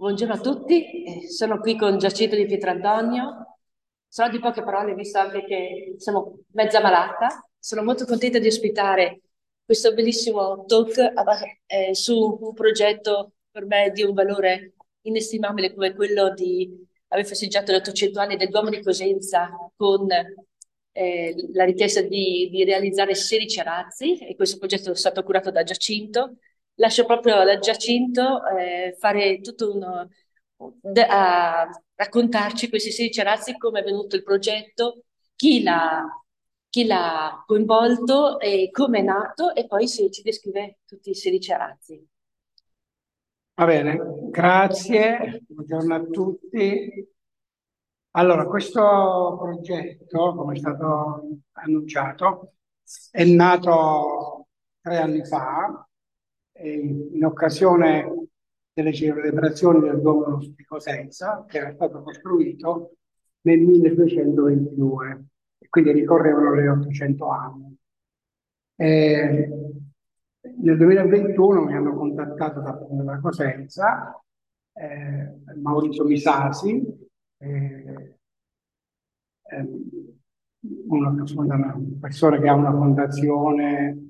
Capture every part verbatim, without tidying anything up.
Buongiorno a tutti, eh, sono qui con Giacinto di Pietrantonio. Sarò di poche parole, visto anche che siamo mezza malata. Sono molto contenta di ospitare questo bellissimo talk eh, su un progetto per me di un valore inestimabile come quello di aver festeggiato gli ottocento anni del Duomo di Cosenza con eh, la richiesta di, di realizzare sedici arazzi, e questo progetto è stato curato da Giacinto. Lascio proprio a Giacinto eh, fare tutto uno, de- a raccontarci questi sedici arazzi, come è venuto il progetto, chi l'ha chi l'ha coinvolto e come è nato, e poi se ci descrive tutti i sedici arazzi. Va bene, grazie, buongiorno a tutti. Allora, questo progetto, come è stato annunciato, è nato tre anni fa, eh, in occasione delle celebrazioni del Duomo di Cosenza, che era stato costruito nel milleduecentoventidue, e quindi ricorrevano le ottocento anni. Eh, Nel duemilaventuno mi hanno contattato da, da Cosenza, eh, Maurizio Misasi, eh, ehm, una, una persona che ha una fondazione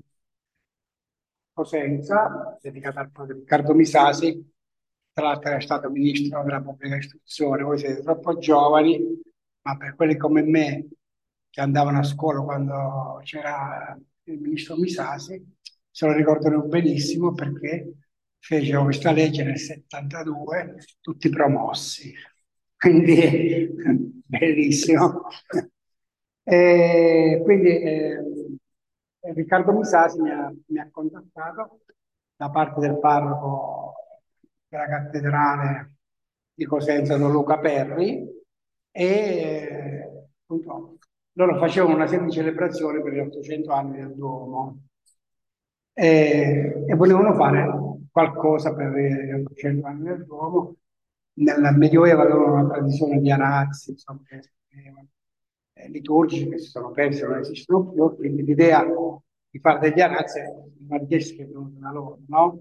Cosenza dedicata al padre Riccardo Misasi, tra l'altro è stato ministro della pubblica istruzione. Voi siete troppo giovani, ma per quelli come me che andavano a scuola quando c'era il ministro Misasi, se lo ricordano benissimo perché fecero questa legge nel settantadue, tutti promossi. Quindi, bellissimo. E quindi eh, Riccardo Misasi mi ha, mi ha contattato da parte del parroco della cattedrale di Cosenza, Don Luca Perri, e eh, appunto, loro facevano una serie di celebrazioni per gli ottocento anni del Duomo, e, e volevano fare qualcosa per gli ottocento anni del Duomo. Nel Medioevo avevano una tradizione di arazzi, insomma, che eh, liturgici che si sono persi, non esistono più, quindi l'idea di fare degli arazzi è una richiesta che è venuta da loro, no?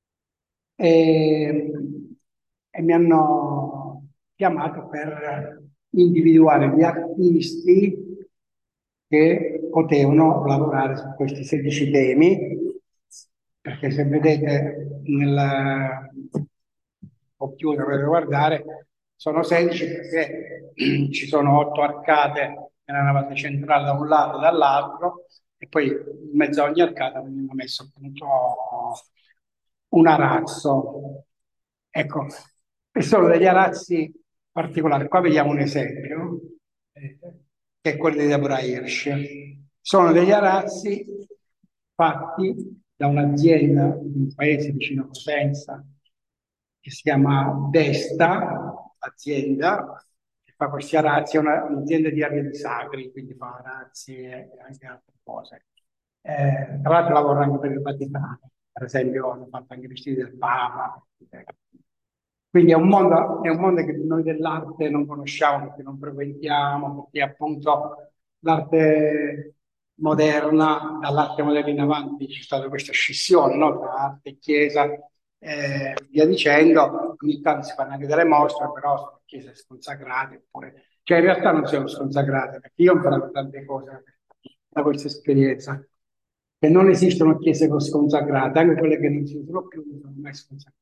E, e mi hanno chiamato per individuare gli artisti che potevano lavorare su questi sedici temi, perché se vedete nel computer per guardare, sono sedici perché ci sono otto arcate nella navata centrale da un lato e dall'altro, e poi in mezzo a ogni arcata abbiamo messo appunto un arazzo. Ecco, e sono degli arazzi particolari. Qua vediamo un esempio, eh, che è quello di Deborah Hirsch. Sono degli arazzi fatti da un'azienda di un paese vicino a Cosenza, che si chiama Desta, azienda, che fa questi arazzi, è una- un'azienda di arredi sacri, quindi fa arazzi e anche altre cose. Eh, tra l'altro lavora anche per il Vaticano, per esempio hanno fatto anche i vestiti del Papa. Quindi è un mondo, è un mondo che noi dell'arte non conosciamo, perché non frequentiamo, perché appunto l'arte moderna, dall'arte moderna in avanti c'è stata questa scissione, no? Tra arte e chiesa, eh, via dicendo. Ogni tanto si fanno anche delle mostre, però sono chiese sconsacrate, oppure, cioè in realtà non sono sconsacrate, perché io ho imparato tante cose da questa esperienza, che non esistono chiese sconsacrate, anche quelle che non si usano più non sono mai sconsacrate.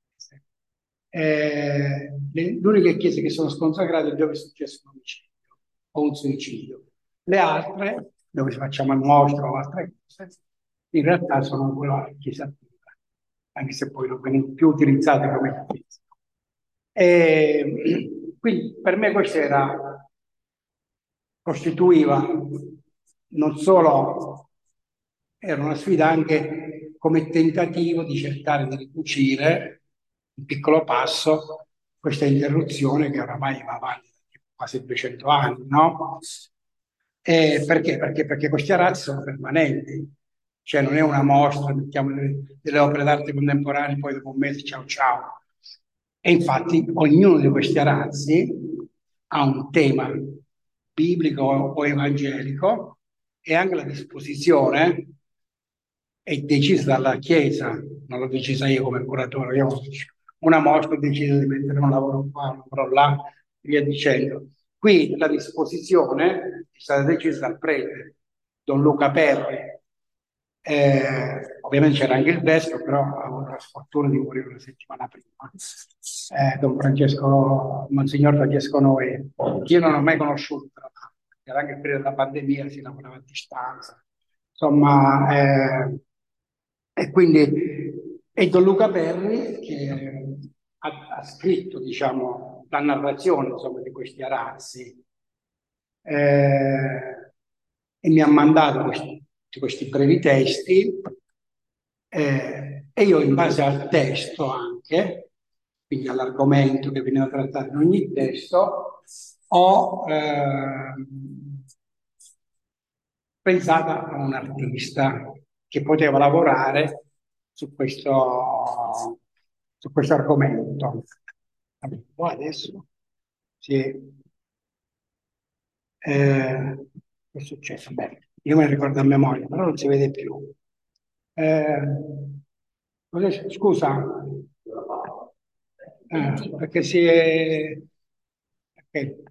Eh, le- l'unica chiesa che sono sconsacrate è dove è successo un omicidio o un suicidio. Le altre, dove facciamo il mostro o altre cose, in realtà sono quella chiesa attiva, anche se poi non vengono più utilizzate come chiesa. E, quindi per me questa era, costituiva non solo, era una sfida anche come tentativo di cercare di ricucire un piccolo passo questa interruzione che oramai va avanti da quasi duecento anni, no? E perché? Perché? Perché questi arazzi sono permanenti, cioè non è una mostra, mettiamo delle, delle opere d'arte contemporanee, poi dopo un mese ciao ciao. E infatti ognuno di questi arazzi ha un tema biblico o evangelico, e anche la disposizione è decisa dalla Chiesa, non l'ho decisa io come curatore, io una mostra, ho deciso di mettere un lavoro qua, un lavoro là, e via dicendo. Qui la disposizione è stata decisa dal prete, Don Luca Perri. Eh, ovviamente c'era anche il vescovo, però ha avuto la sfortuna di morire una settimana prima. Eh, Don Francesco, Monsignor Francesco Noè, che io non ho mai conosciuto, tra l'altro, era anche il periodo della pandemia, si lavorava a distanza. Insomma, eh, e quindi è Don Luca Perri che ha, ha scritto, diciamo, la narrazione, insomma, di questi arazzi, eh, e mi ha mandato questi, questi brevi testi, eh, e io in base al testo anche, quindi all'argomento che veniva trattato in ogni testo, ho eh, pensato a un artista che poteva lavorare su questo, su questo argomento. Poi adesso sì. Eh, che è successo? Beh, io me lo ricordo a memoria, però non si vede più. Eh, cos'è- scusa, eh, perché si è... ok.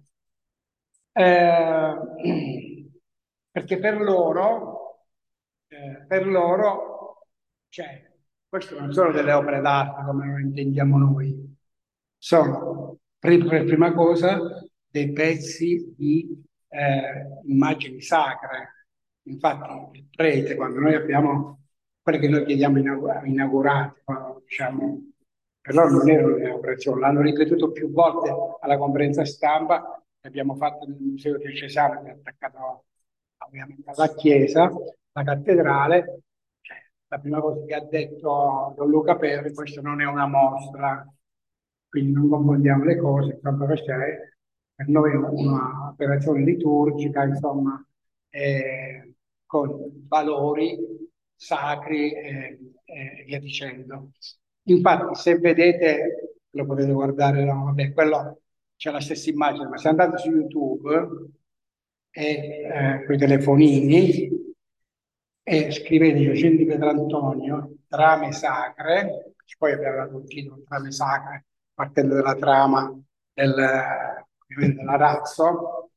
Eh, perché per loro, eh, per loro, cioè, queste non sono delle opere d'arte come lo intendiamo noi, sono per, per prima cosa dei pezzi di eh, immagini sacre. Infatti, il prete, quando noi abbiamo quelle che noi chiediamo inaugurate, inaugurate, no? Diciamo, per loro non erano un'inaugurazione, l'hanno ripetuto più volte alla conferenza stampa che abbiamo fatto nel Museo Diocesano, che è attaccato ovviamente alla chiesa, la cattedrale. Cioè, la prima cosa che ha detto Don Luca Perri, questo non è una mostra, quindi non confondiamo le cose, insomma, questa è per noi un'operazione liturgica, insomma, eh, con valori sacri e, e via dicendo. Infatti, se vedete, lo potete guardare, no? Vabbè, quello c'è la stessa immagine, ma se andate su YouTube e eh, con i telefonini e scrivete Giacinto di Pietrantonio, trame sacre, che poi abbiamo dato un titolo, trame sacre, partendo dalla trama del, dell'arazzo,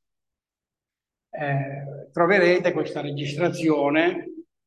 eh, troverete questa registrazione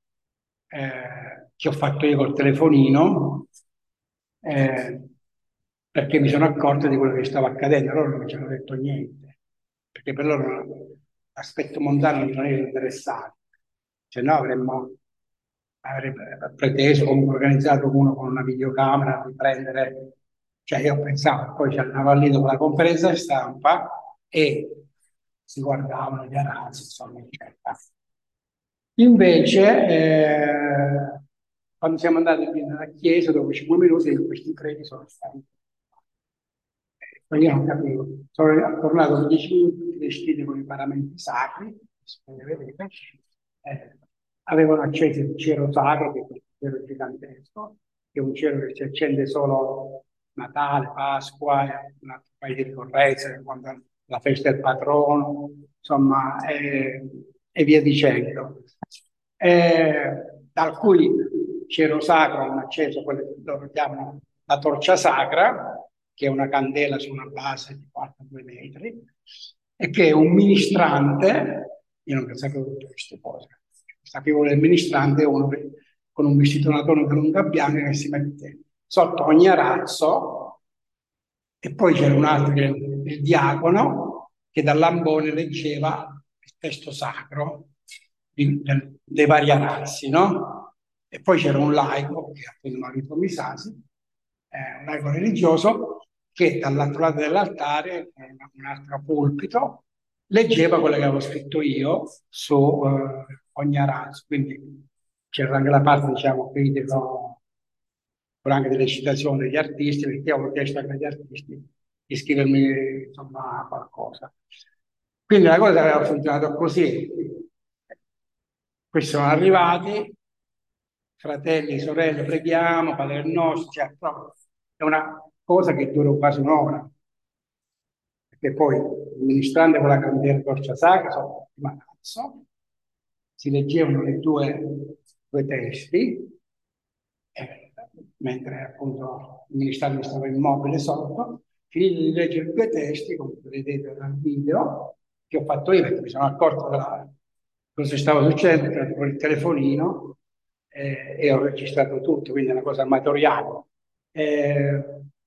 eh, che ho fatto io col telefonino, eh, perché mi sono accorto di quello che stava accadendo. Loro non mi ci hanno detto niente, perché per loro l'aspetto mondano non era interessante, se no avremmo avrebbe preteso, comunque organizzato uno con una videocamera a riprendere. Cioè io pensavo, poi ci andava lì dopo la conferenza stampa e si guardavano gli arazzi, insomma, eccetera. Invece, eh, quando siamo andati nella chiesa, dopo cinque minuti, questi preti sono stati. Eh, io non capivo. Sono tornato con dieci minuti vestiti con i paramenti sacri, come vedete, eh, avevano acceso il cielo sacro, che è un cielo gigantesco, che è un cielo che si accende solo Natale, Pasqua, e un altro paio di ricorrenze, quando la festa del patrono, insomma, eh, e via dicendo. Eh, dal cui cielo sacro hanno acceso quello che loro chiamano la torcia sacra, che è una candela su una base di quarantadue metri, e che è un ministrante, io non sapevo tutte queste cose, sapevo che il ministrante è uno che, con un vestito una tonica lunga bianca che si mette sotto ogni arazzo, e poi c'era un altro, che il diacono, che dal lambone leggeva il testo sacro di, del, dei vari arazzi, no? E poi c'era un laico, che appunto Marito Misasi, eh, un laico religioso, che dall'altro lato dell'altare, eh, un altro pulpito, leggeva quello che avevo scritto io su eh, ogni arazzo. Quindi c'era anche la parte, diciamo, critica, con anche delle citazioni degli artisti, perché avevo chiesto anche agli artisti di scrivermi, insomma, qualcosa. Quindi la cosa aveva funzionato così. Questi sono arrivati, fratelli, sorelle, preghiamo, Padre nostro, cioè, è una cosa che dura quasi un'ora, perché poi il ministrante con la candela torcia sacra, sotto il manazzo, si leggevano le due, due testi, eh, mentre appunto il ministero stava immobile sotto, finito di leggere due testi, come vedete dal video, che ho fatto io, perché mi sono accorto della cosa stava succedendo, ho preso fuori il telefonino eh, e ho registrato tutto, quindi è una cosa amatoriale. Eh,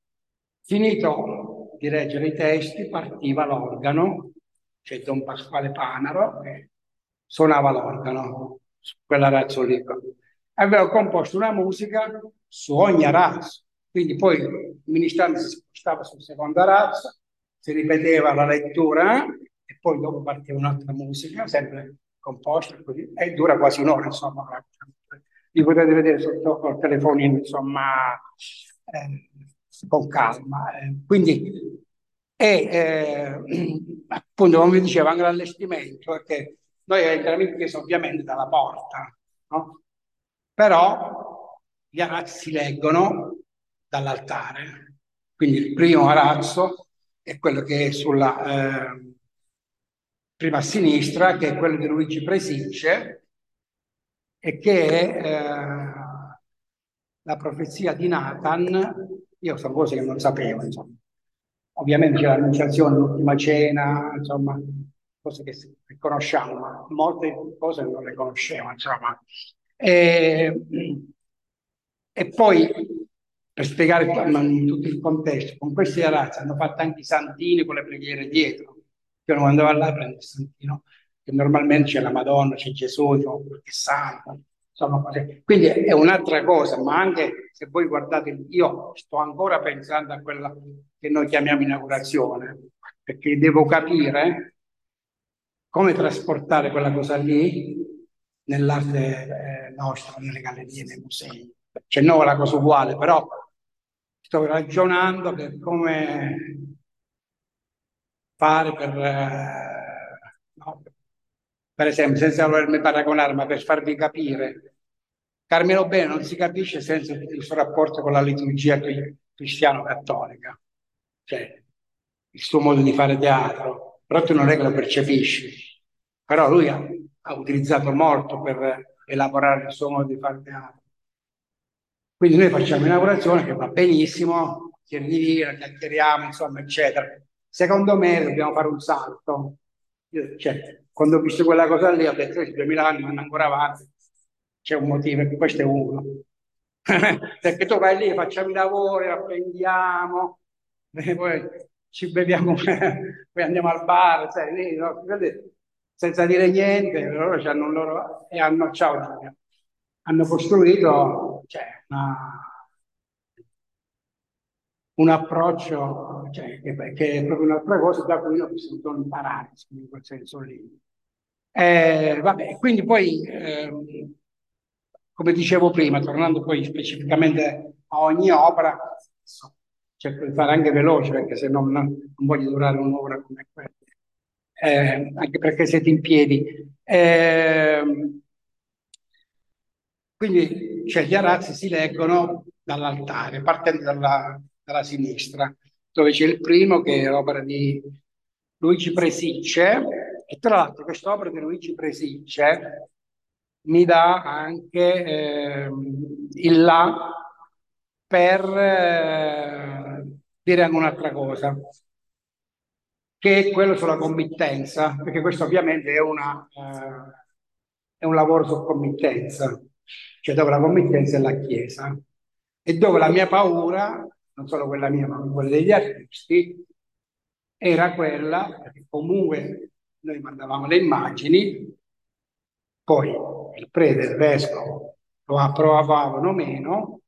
finito di leggere i testi, partiva l'organo, c'è Don Pasquale Panaro che suonava l'organo su quella razza lì. Avevo composto una musica su ogni razza, quindi poi il ministero si spostava sul secondo razza, si ripeteva la lettura e poi dopo partiva un'altra musica, sempre composta, così, e dura quasi un'ora, insomma. Li potete vedere sotto col telefonino, insomma, eh, con calma. Eh. Quindi, e eh, appunto, come vi dicevo, anche l'allestimento, perché noi entriamo in chiesa ovviamente dalla porta, no? Però gli arazzi si leggono dall'altare. Quindi il primo arazzo è quello che è sulla eh, prima a sinistra, che è quello di Luigi Presicce, e che è eh, la profezia di Nathan. Io sono cose che non sapevo, insomma. Ovviamente c'è l'annunciazione, l'ultima cena, insomma, cose che, che conosciamo, ma molte cose non le conoscevo, insomma. E, e poi, per spiegare tutto il contesto, con questi ragazzi hanno fatto anche i santini con le preghiere dietro. Io non andavo là a prendere il santino, che normalmente c'è la Madonna, c'è Gesù, c'è qualche santo, insomma, così. Quindi è un'altra cosa, ma anche se voi guardate, io sto ancora pensando a quella che noi chiamiamo inaugurazione, perché devo capire come trasportare quella cosa lì nell'arte eh, nostra, nelle gallerie, nei musei. C'è no la cosa uguale, però sto ragionando per come fare per, eh, no, per esempio, senza volermi paragonare, ma per farvi capire. Carmelo Bene non si capisce senza il suo rapporto con la liturgia cristiano-cattolica, cioè il suo modo di fare teatro, però tu non è che lo percepisci. Però lui ha, ha utilizzato molto per elaborare il suo modo di fare teatro. Quindi noi facciamo inaugurazione che va benissimo, chiede di dire, chiacchieriamo, insomma, eccetera. Secondo me dobbiamo fare un salto. Io, cioè, quando ho visto quella cosa lì ho detto che duemila anni vanno ancora avanti. C'è un motivo, e questo è uno. Perché tu vai lì, facciamo i lavori, apprendiamo, e poi ci beviamo, poi andiamo al bar, sai, lì, no? Senza dire niente, loro hanno un loro, e hanno, ciao Giulia, hanno costruito cioè, una, un approccio cioè, che, che è proprio un'altra cosa da cui ho potuto imparare, in quel senso lì. Eh, vabbè, quindi poi, ehm, come dicevo prima, tornando poi specificamente a ogni opera, cerco di fare anche veloce perché se no non, non voglio durare un'ora come quella, eh, anche perché siete in piedi. Eh, quindi cioè, gli arazzi si leggono dall'altare, partendo dalla, dalla sinistra, dove c'è il primo che è l'opera di Luigi Presicce, e tra l'altro quest'opera di Luigi Presicce mi dà anche eh, il là per eh, dire anche un'altra cosa, che è quello sulla committenza, perché questo ovviamente è, una, eh, è un lavoro su committenza, cioè dove la committenza è la Chiesa, e dove la mia paura, non solo quella mia, ma quella degli artisti, era quella, perché comunque noi mandavamo le immagini, poi il prete e il vescovo lo approvavano o meno,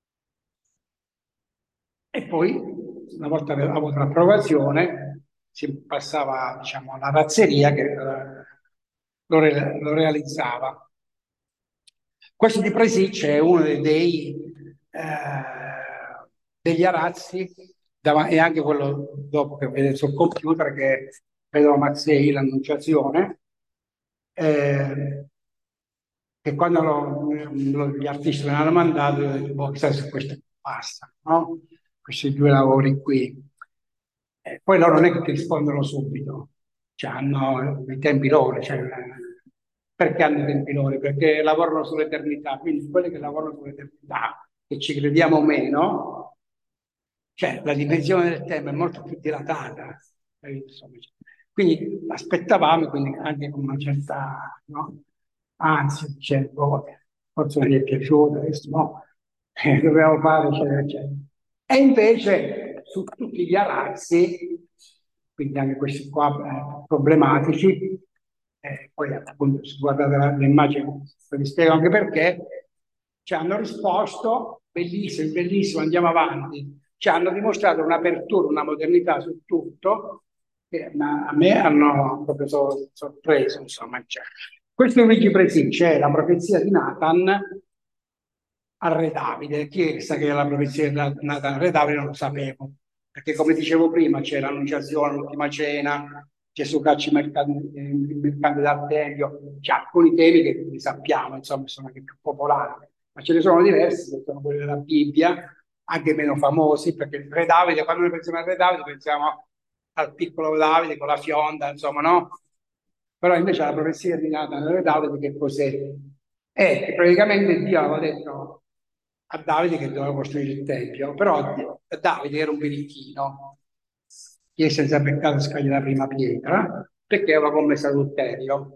e poi, una volta avuta l'approvazione, si passava, diciamo, alla razzeria che eh, lo, re- lo realizzava. Questo di Presicce è uno dei, dei, eh, degli arazzi, e anche quello dopo che vedete sul computer, che vedo Mazzei, l'Annunciazione, eh, che quando lo- lo- gli artisti me l'hanno mandato, io ho detto, boh, chissà se questo basta, no? Questi due lavori qui. Eh, poi loro non è che ti rispondono subito, cioè hanno i tempi loro, cioè, perché hanno i tempi loro? Perché lavorano sull'eternità, quindi quelli che lavorano sull'eternità che ci crediamo o meno, cioè la dimensione del tempo è molto più dilatata. Insomma, quindi aspettavamo, quindi anche con una certa, no, ansia, dicevo, forse non gli è piaciuto, adesso no, eh, dobbiamo fare, eccetera, eccetera. E invece su tutti gli arazzi, quindi anche questi qua eh, problematici, eh, poi appunto se guardate le immagini vi spiego anche perché, ci hanno risposto, bellissimo, bellissimo, andiamo avanti, ci hanno dimostrato un'apertura, una modernità su tutto, che ma a me hanno proprio so- sorpreso, insomma. Cioè. Questo Luigi Presicce è la profezia di Nathan al Re Davide. Chi sa che è la profezia di Nathan al Re Davide non lo sapevo, perché come dicevo prima c'è l'Annunciazione, l'Ultima Cena, Gesù caccia i mercanti, i mercanti dal Tempio, c'è alcuni temi che li sappiamo, insomma, sono anche più popolari, ma ce ne sono diversi, che sono quelli della Bibbia, anche meno famosi, perché il Re Davide, quando noi pensiamo al Re Davide, pensiamo al piccolo Davide con la fionda, insomma, no? Però invece la profezia di Nathan al Re Davide che cos'è? È che praticamente Dio aveva detto a Davide che doveva costruire il Tempio, però Davide era un birichino, chi è senza peccato scaglie la prima pietra, perché aveva commesso adulterio.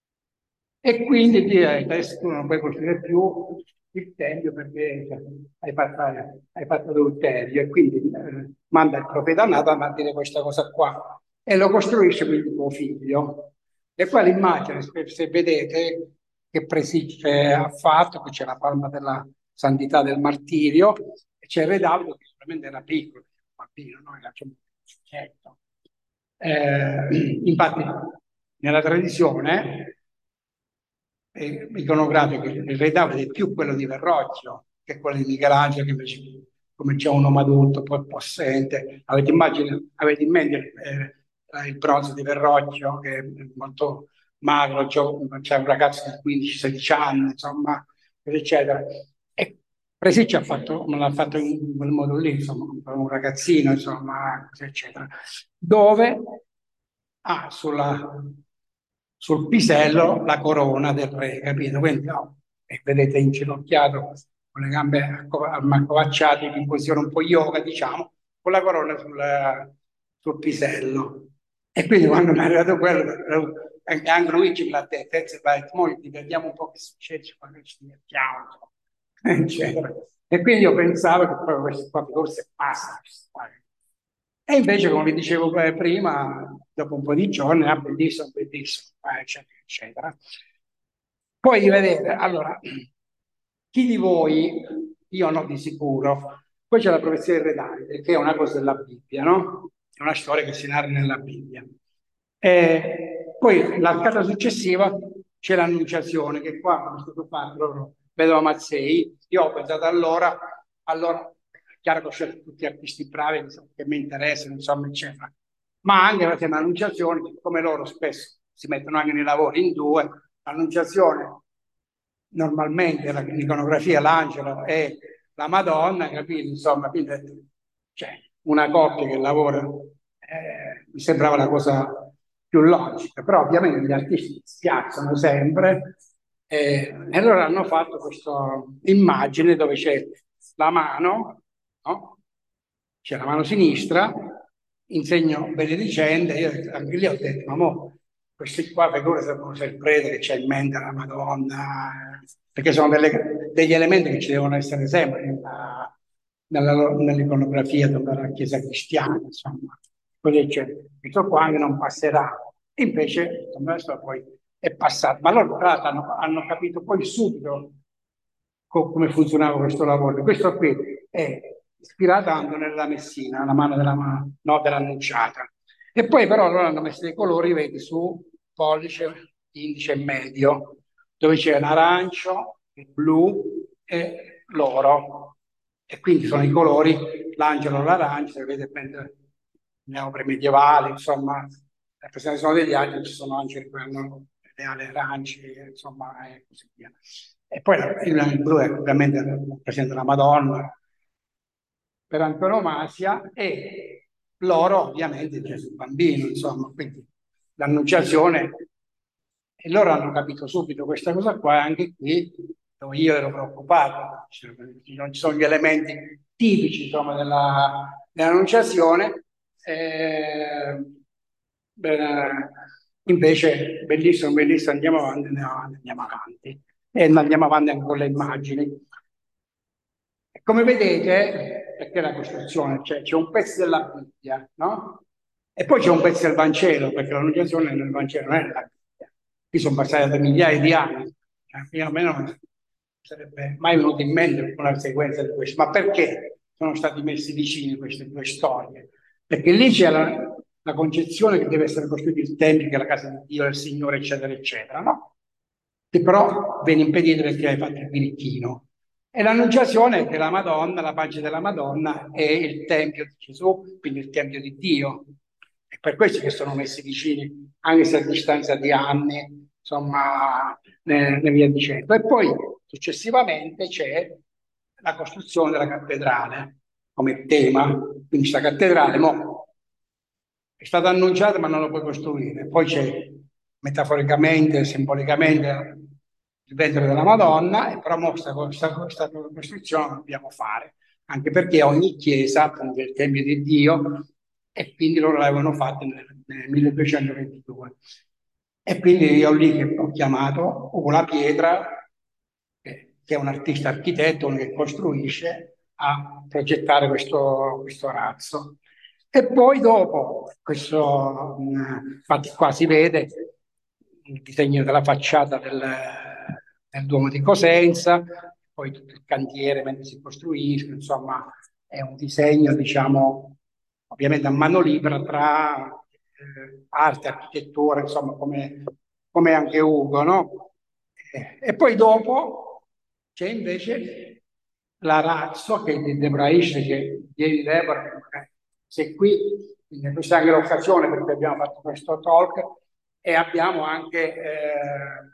E quindi Dio ha detto, adesso tu non puoi costruire più il Tempio perché cioè, hai, fatto, hai fatto adulterio, e quindi eh, manda il profeta Nathan a dire questa cosa qua, e lo costruisce quindi tuo figlio. E qua l'immagine, se, se vedete, che Presicce ha fatto, qui c'è la palma della santità del martirio, e c'è il Re Davide che sicuramente era piccolo, un bambino, no? Era un certo. Eh, infatti, nella tradizione eh, iconografica, il Re Davide è più quello di Verrocchio che quello di Michelangelo, che invece come c'è un uomo adulto, poi possente. Avete, immagine, avete in mente eh, il bronzo di Verrocchio, che è molto magro, c'è un ragazzo di quindici sedici anni, insomma, eccetera. E Presicci ha fatto, me l'ha fatto in quel modo lì, insomma, un ragazzino, insomma, eccetera, dove ha sulla, sul pisello la corona del re, capito? Quindi, no, e vedete inginocchiato con le gambe accovacciate in posizione un po' yoga, diciamo, con la corona sul, sul pisello. E quindi quando mi è arrivato quello, anche, anche Luigi me l'ha detto, e va detto, "Mo vediamo un po' che succede quando ci divertiamo, eccetera." E quindi io pensavo che poi questo qua forse passa. E invece, come vi dicevo prima, dopo un po' di giorni, ah, bellissimo, bellissimo, eccetera, eccetera. Poi vedete, allora, chi di voi, io no di sicuro, poi c'è la profezia del Re Davide, che è una cosa della Bibbia, no? È una storia che si narra nella Bibbia. E poi l'arcata successiva c'è l'Annunciazione, che qua come è stato fatto loro, vedo Mazzei, io ho pensato allora, allora, è chiaro che ho scelto tutti gli artisti bravi insomma, che mi interessano, insomma, eccetera. Ma anche perché l'Annunciazione, come loro spesso si mettono anche nei lavori in due, l'Annunciazione normalmente l'iconografia, l'angelo e la Madonna, capito? Insomma, quindi cioè, una coppia che lavora eh, mi sembrava la cosa più logica, però ovviamente gli artisti spiazzano sempre eh, e allora hanno fatto questa immagine dove c'è la mano, no? C'è la mano sinistra in segno benedicente. Io anche lì ho detto, ma mo, questi qua figure servono se il prete che c'ha in mente la Madonna, perché sono delle, degli elementi che ci devono essere sempre nella, nella, nell'iconografia della Chiesa cristiana, insomma. Così c'è, questo qua che non passerà. E invece, questo poi è passato. Ma loro, tra l'altro, hanno, hanno capito poi subito co- come funzionava questo lavoro. Questo qui è ispirato a Antonella Messina, la mano della mano, no, dell'annunciata. E poi però loro hanno messo dei colori, vedi, su pollice, indice e medio, dove c'è l'arancio, il blu e l'oro. E quindi sono i colori, l'angelo, l'arancio, se vedete nelle opere medievali, insomma, perché se ne sono degli altri, ci sono angeli che hanno le ali arance, insomma, e così via. E poi il, il blu è ovviamente rappresenta la Madonna per antonomasia e l'oro ovviamente Gesù bambino, insomma, quindi l'annunciazione. E loro hanno capito subito questa cosa qua, anche qui dove io ero preoccupato, non ci sono gli elementi tipici insomma, della, dell'annunciazione. Eh, beh, invece, bellissimo, bellissimo, andiamo avanti, andiamo avanti, andiamo avanti. E andiamo avanti anche con le immagini. Come vedete, perché la costruzione, cioè, c'è un pezzo della Bibbia, no? E poi c'è un pezzo del Vangelo, perché l'annunciazione nel Vangelo non è nella Bibbia. Qui sono passati da migliaia di anni. Cioè, a me non sarebbe mai venuto in mente una sequenza di questo. Ma perché sono stati messi vicini queste due storie? Perché lì c'è la, la concezione che deve essere costruito il Tempio, che è la casa di Dio, del Signore, eccetera, eccetera, no? Che però viene impedito perché hai fatto il birichino. E l'annunciazione è che la Madonna, la pace della Madonna, è il Tempio di Gesù, quindi il Tempio di Dio. E per questo che sono messi vicini, anche se a distanza di anni, insomma, ne, ne via dicendo. E poi successivamente c'è la costruzione della cattedrale come tema. Quindi questa cattedrale mo, è stata annunciata ma non lo puoi costruire. Poi c'è metaforicamente, simbolicamente il ventre della Madonna, e però mo questa, questa, questa costruzione la dobbiamo fare, anche perché ogni chiesa appunto è il Tempio di Dio, e quindi loro l'avevano fatto nel, nel milleduecentoventidue. E quindi io lì che ho chiamato Ugo La Pietra, che, che è un artista architetto, uno che costruisce, a progettare questo, questo razzo. E poi dopo, questo, mh, infatti qua si vede il disegno della facciata del, del Duomo di Cosenza, poi tutto il cantiere mentre si costruisce, insomma è un disegno, diciamo, ovviamente a mano libera tra eh, arte, architettura, insomma come, come anche Ugo, no? E, e poi dopo c'è invece l'arazzo che di Debraish, che ieri Deborah, sei qui, quindi questa è anche l'occasione perché abbiamo fatto questo talk, e abbiamo anche eh,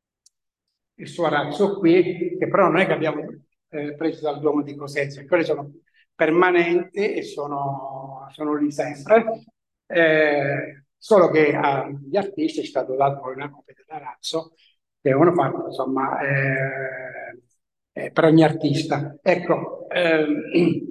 il suo arazzo qui, che però non è che abbiamo eh, preso dal Duomo di Cosenza, quelle sono permanenti e sono, sono lì sempre, eh, solo che agli artisti è stato dato poi una copia dell'arazzo che avevano fatto, insomma, eh, eh, per ogni artista. Ecco, ehm,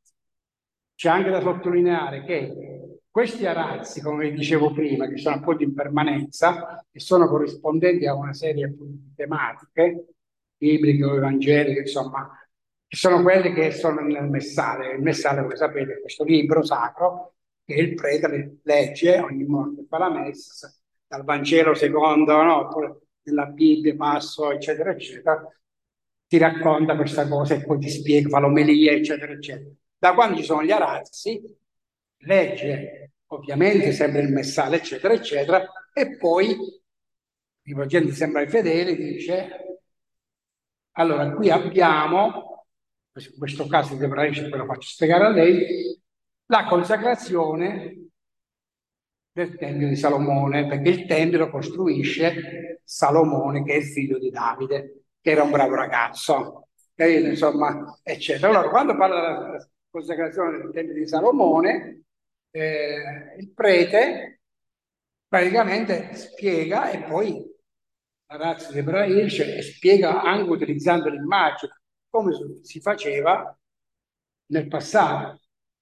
c'è anche da sottolineare che questi arazzi, come dicevo prima, che sono appunto in permanenza e sono corrispondenti a una serie appunto di tematiche, bibliche o evangeliche, insomma, che sono quelle che sono nel Messale. Il Messale, come sapete, è questo libro sacro che il prete legge ogni volta che fa la messa, dal Vangelo secondo, no? Oppure nella Bibbia, passo, eccetera, eccetera, ti racconta questa cosa e poi ti spiega, fa l'omelia, eccetera, eccetera. Da quando ci sono gli arazzi, legge ovviamente sempre il Messale, eccetera, eccetera, e poi, rivolgendo sempre ai fedeli, dice, allora qui abbiamo, in questo caso di Ebraici, poi lo faccio spiegare a lei, la consacrazione del Tempio di Salomone, perché il Tempio lo costruisce Salomone, che è il figlio di Davide, che era un bravo ragazzo, capito? Insomma, eccetera. Allora, quando parla della consacrazione del Tempio di Salomone, eh, il prete praticamente spiega, e poi la razza di Ebraice spiega anche utilizzando l'immagine, come si faceva nel passato.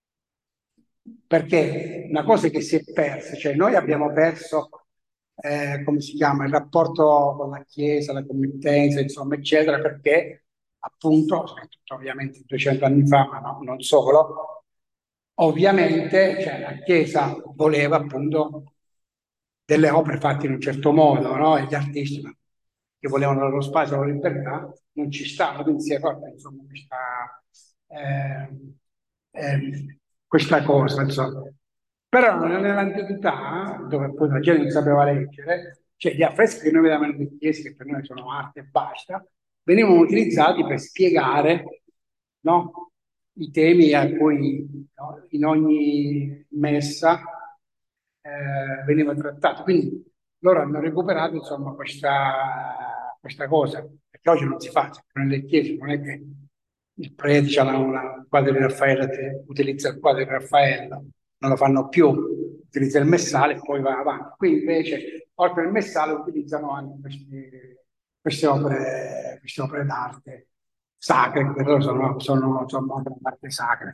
Perché una cosa che si è persa, cioè noi abbiamo perso, eh, come si chiama, il rapporto con la Chiesa, la committenza, insomma, eccetera, perché appunto, soprattutto ovviamente duecento anni fa, ma no, non solo, ovviamente cioè, la Chiesa voleva appunto delle opere fatte in un certo modo, no? E gli artisti che volevano la loro spazio, la loro libertà, non ci stanno, quindi si è fatta insomma questa, eh, eh, questa cosa, insomma. Però nell'antichità, dove poi la gente non sapeva leggere, cioè gli affreschi che noi vediamo nelle chiese, che per noi sono arte e basta, venivano utilizzati per spiegare, no, i temi a cui, no, in ogni messa eh, veniva trattato. Quindi loro hanno recuperato insomma questa, questa cosa, perché oggi non si fa, cioè, nelle chiese non è che il prete ha un quadro di Raffaello, utilizza il quadro di Raffaello, non lo fanno più, utilizza il messale e poi va avanti. Qui invece, oltre al messale, utilizzano anche questi, queste opere, queste opere d'arte sacre, che per loro sono, sono, sono opere d'arte sacre.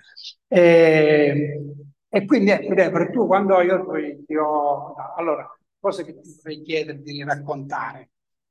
E, e quindi, ecco, Deborah, tu quando io poi ti ho... no, allora, cose che ti vorrei chiedere di raccontare.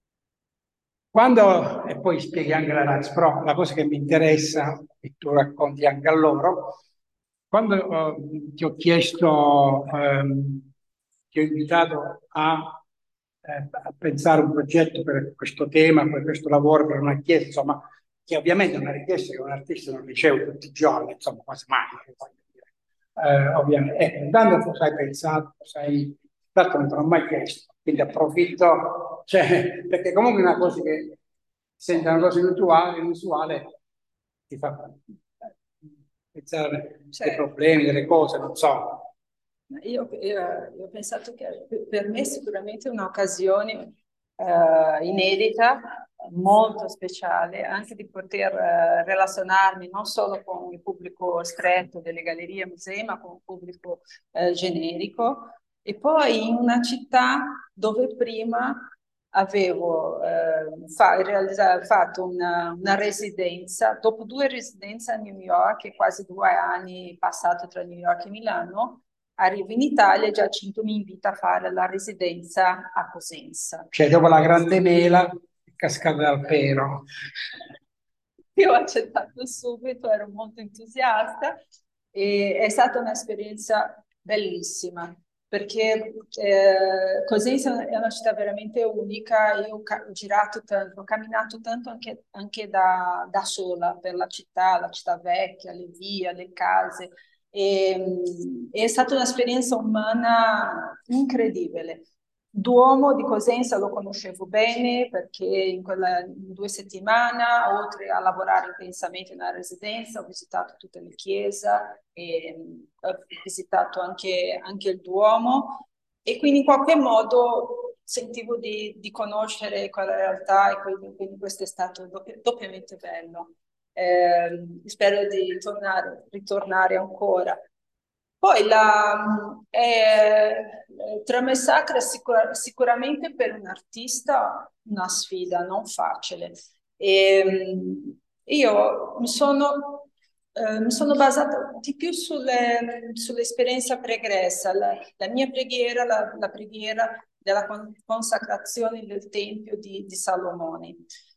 Quando, e poi spieghi anche la razza, però la cosa che mi interessa, e tu racconti anche a loro, quando eh, ti ho chiesto, ehm, ti ho invitato a, eh, a pensare un progetto per questo tema, per questo lavoro, per una chiesa, insomma, che ovviamente è una richiesta che un artista non riceve tutti i giorni, insomma, quasi mai, voglio dire. Eh, ovviamente, ecco, intanto cosa hai pensato, cosa hai, tanto non te l'ho mai chiesto, quindi approfitto, cioè, perché comunque è una cosa che sembra una cosa inusuale, inusuale ti fa pensare dei Cioè, problemi, delle cose, non so. io, io- io ho pensato che per me sicuramente è un'occasione eh, inedita, molto speciale, anche di poter eh, relazionarmi non solo con il pubblico stretto delle gallerie e musei, ma con il pubblico eh, generico. E poi in una città dove prima avevo eh, fa- realizza- fatto una, una residenza, dopo due residenze a New York e quasi due anni passati tra New York e Milano, arrivo in Italia e Giacinto mi invita a fare la residenza a Cosenza. Cioè, dopo la grande mela, è cascata dal pero. Io ho accettato subito, ero molto entusiasta e è stata un'esperienza bellissima perché eh, Cosenza è una città veramente unica. Io ho, ca- ho girato tanto, ho camminato tanto anche, anche da, da sola per la città, la città vecchia, le vie, le case. E, mh, è stata un'esperienza umana incredibile. Duomo di Cosenza lo conoscevo bene perché in quella in due settimane, oltre a lavorare intensamente nella residenza, ho visitato tutte le chiese, e, mh, ho visitato anche, anche il Duomo e quindi in qualche modo sentivo di, di conoscere quella realtà e quindi, quindi questo è stato doppia- doppiamente bello. Eh, spero di tornare, ritornare ancora. Poi la eh, Trame Sacra è sicura- sicuramente per un artista una sfida non facile. E, mh, io mi sono, eh, mi sono basata di più sulle- sull'esperienza pregressa, la, la mia preghiera, la, la preghiera della con- consacrazione del Tempio di, di Salomone.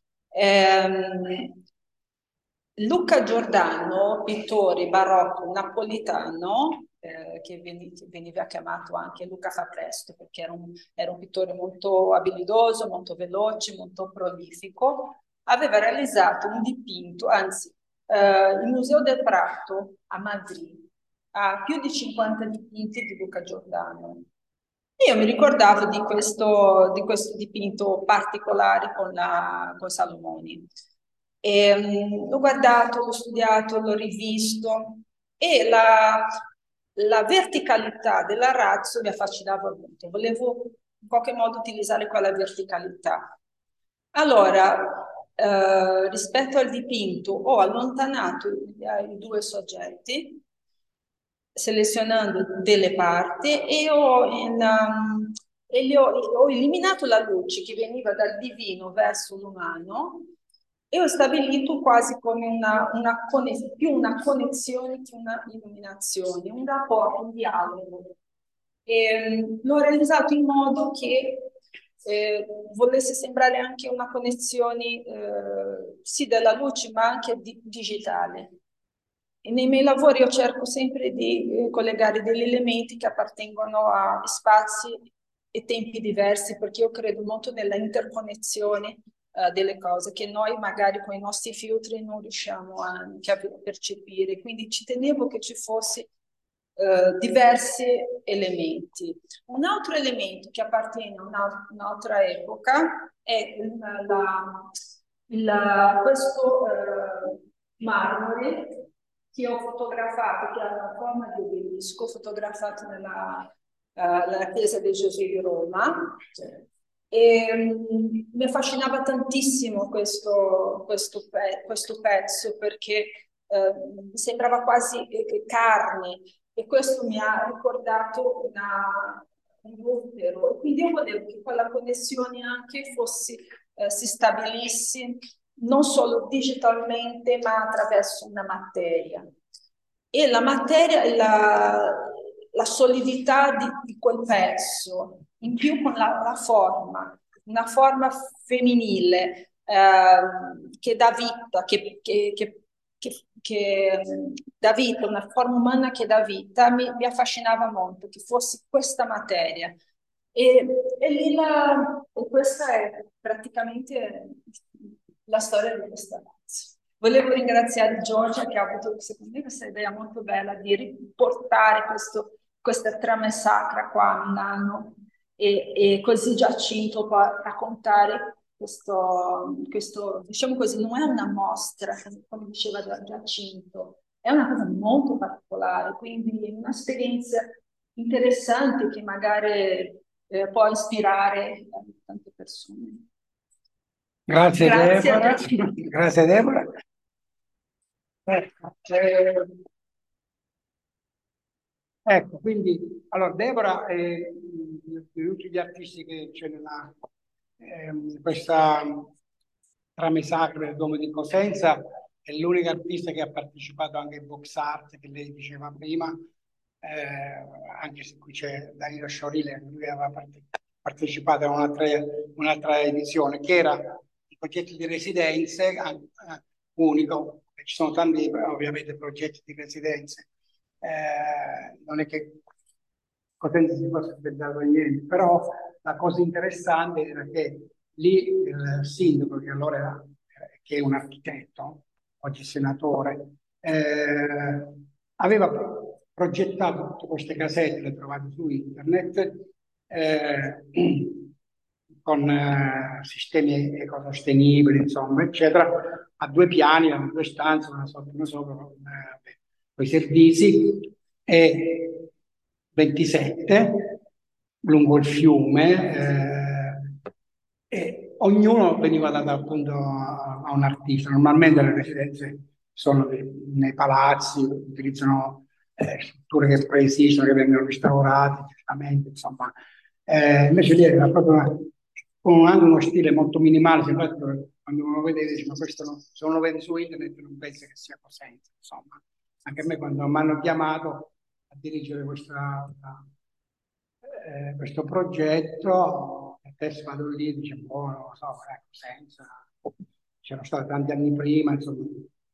Ehm, Luca Giordano, pittore barocco napoletano, eh, che, veni- che veniva chiamato anche Luca fa presto, perché era un, era un pittore molto abilidoso, molto veloce, molto prolifico, aveva realizzato un dipinto, anzi, eh, il Museo del Prato a Madrid ha più di cinquanta dipinti di Luca Giordano. Io mi ricordavo di questo, di questo dipinto particolare con, la, con Salomoni. E, mm, l'ho guardato, l'ho studiato, l'ho rivisto e la, la verticalità dell'arazzo mi affascinava molto. Volevo in qualche modo utilizzare quella verticalità. Allora, eh, rispetto al dipinto, ho allontanato i, i due soggetti selezionando delle parti e ho, in, um, e le ho, ho eliminato la luce che veniva dal divino verso l'umano e ho stabilito quasi come una, una conne- più una connessione che una illuminazione, un rapporto, un dialogo. E, um, l'ho realizzato in modo che eh, volesse sembrare anche una connessione eh, sì della luce ma anche di- digitale. E nei miei lavori io cerco sempre di eh, collegare degli elementi che appartengono a spazi e tempi diversi, perché io credo molto nella interconnessione eh, delle cose che noi magari con i nostri filtri non riusciamo anche a percepire. Quindi ci tenevo che ci fosse eh, diversi elementi. Un altro elemento che appartiene a una- un'altra epoca è il- la- il- questo eh, marmore che ho fotografato, che ha la forma di obelisco, fotografato nella, eh, nella chiesa di Gesù di Roma. E mm, mi affascinava tantissimo questo, questo, pe- questo pezzo perché eh, sembrava quasi eh, carne e questo mi ha ricordato una, un utero. E quindi io volevo che quella connessione anche fosse eh, si stabilisse non solo digitalmente, ma attraverso una materia. E la materia e la, la solidità di, di quel pezzo, in più con la, la forma, una forma femminile eh, che dà vita, che, che, che, che, che dà vita, una forma umana che dà vita, mi, mi affascinava molto, che fosse questa materia. E, e lì la, e questa è praticamente la storia di questa razza. Volevo ringraziare Giorgia che ha avuto, secondo me, questa idea molto bella di riportare questo, questa trama sacra qua a Milano e, e così Giacinto può raccontare questo, questo, diciamo così, non è una mostra, come diceva Giacinto, è una cosa molto particolare, quindi è un'esperienza interessante che magari eh, può ispirare tante persone. Grazie, Grazie a Deborah. te. Grazie, Deborah. Ecco, eh, ecco, quindi, allora, Deborah è di tutti gli artisti che c'è nella ehm, questa trame sacre del Duomo di Cosenza, è l'unica artista che ha partecipato anche ai box art che lei diceva prima, eh, anche se qui c'è Danilo Sciorile, lui aveva parte- partecipato a un'altra, un'altra edizione, che era il progetto di residenze, eh, unico, ci sono tanti ovviamente progetti di residenze, eh, non è che Cosenza si possa aspettare niente, però la cosa interessante era che lì il sindaco, che allora era, che è un architetto, oggi senatore, eh, aveva progettato tutte queste casette, le trovate su internet, eh, con eh, sistemi ecosostenibili, insomma, eccetera, a due piani, a due stanze, una sotto una sopra, con eh, i servizi, e ventisette lungo il fiume, eh, e ognuno veniva dato appunto a, a un artista. Normalmente le residenze sono dei- nei palazzi, utilizzano eh, strutture che preesistono, che vengono restaurate, giustamente, insomma. Eh, invece lì era proprio una- con anche uno stile molto minimale, se infatti quando uno lo vede dice, ma questo no- se uno lo vede su internet non pensa che sia Cosenza, insomma. Anche a me quando mi hanno chiamato a dirigere questa, eh, questo progetto, e adesso vado lì e dice, boh, non lo so, è Cosenza, c'erano stati tanti anni prima, insomma.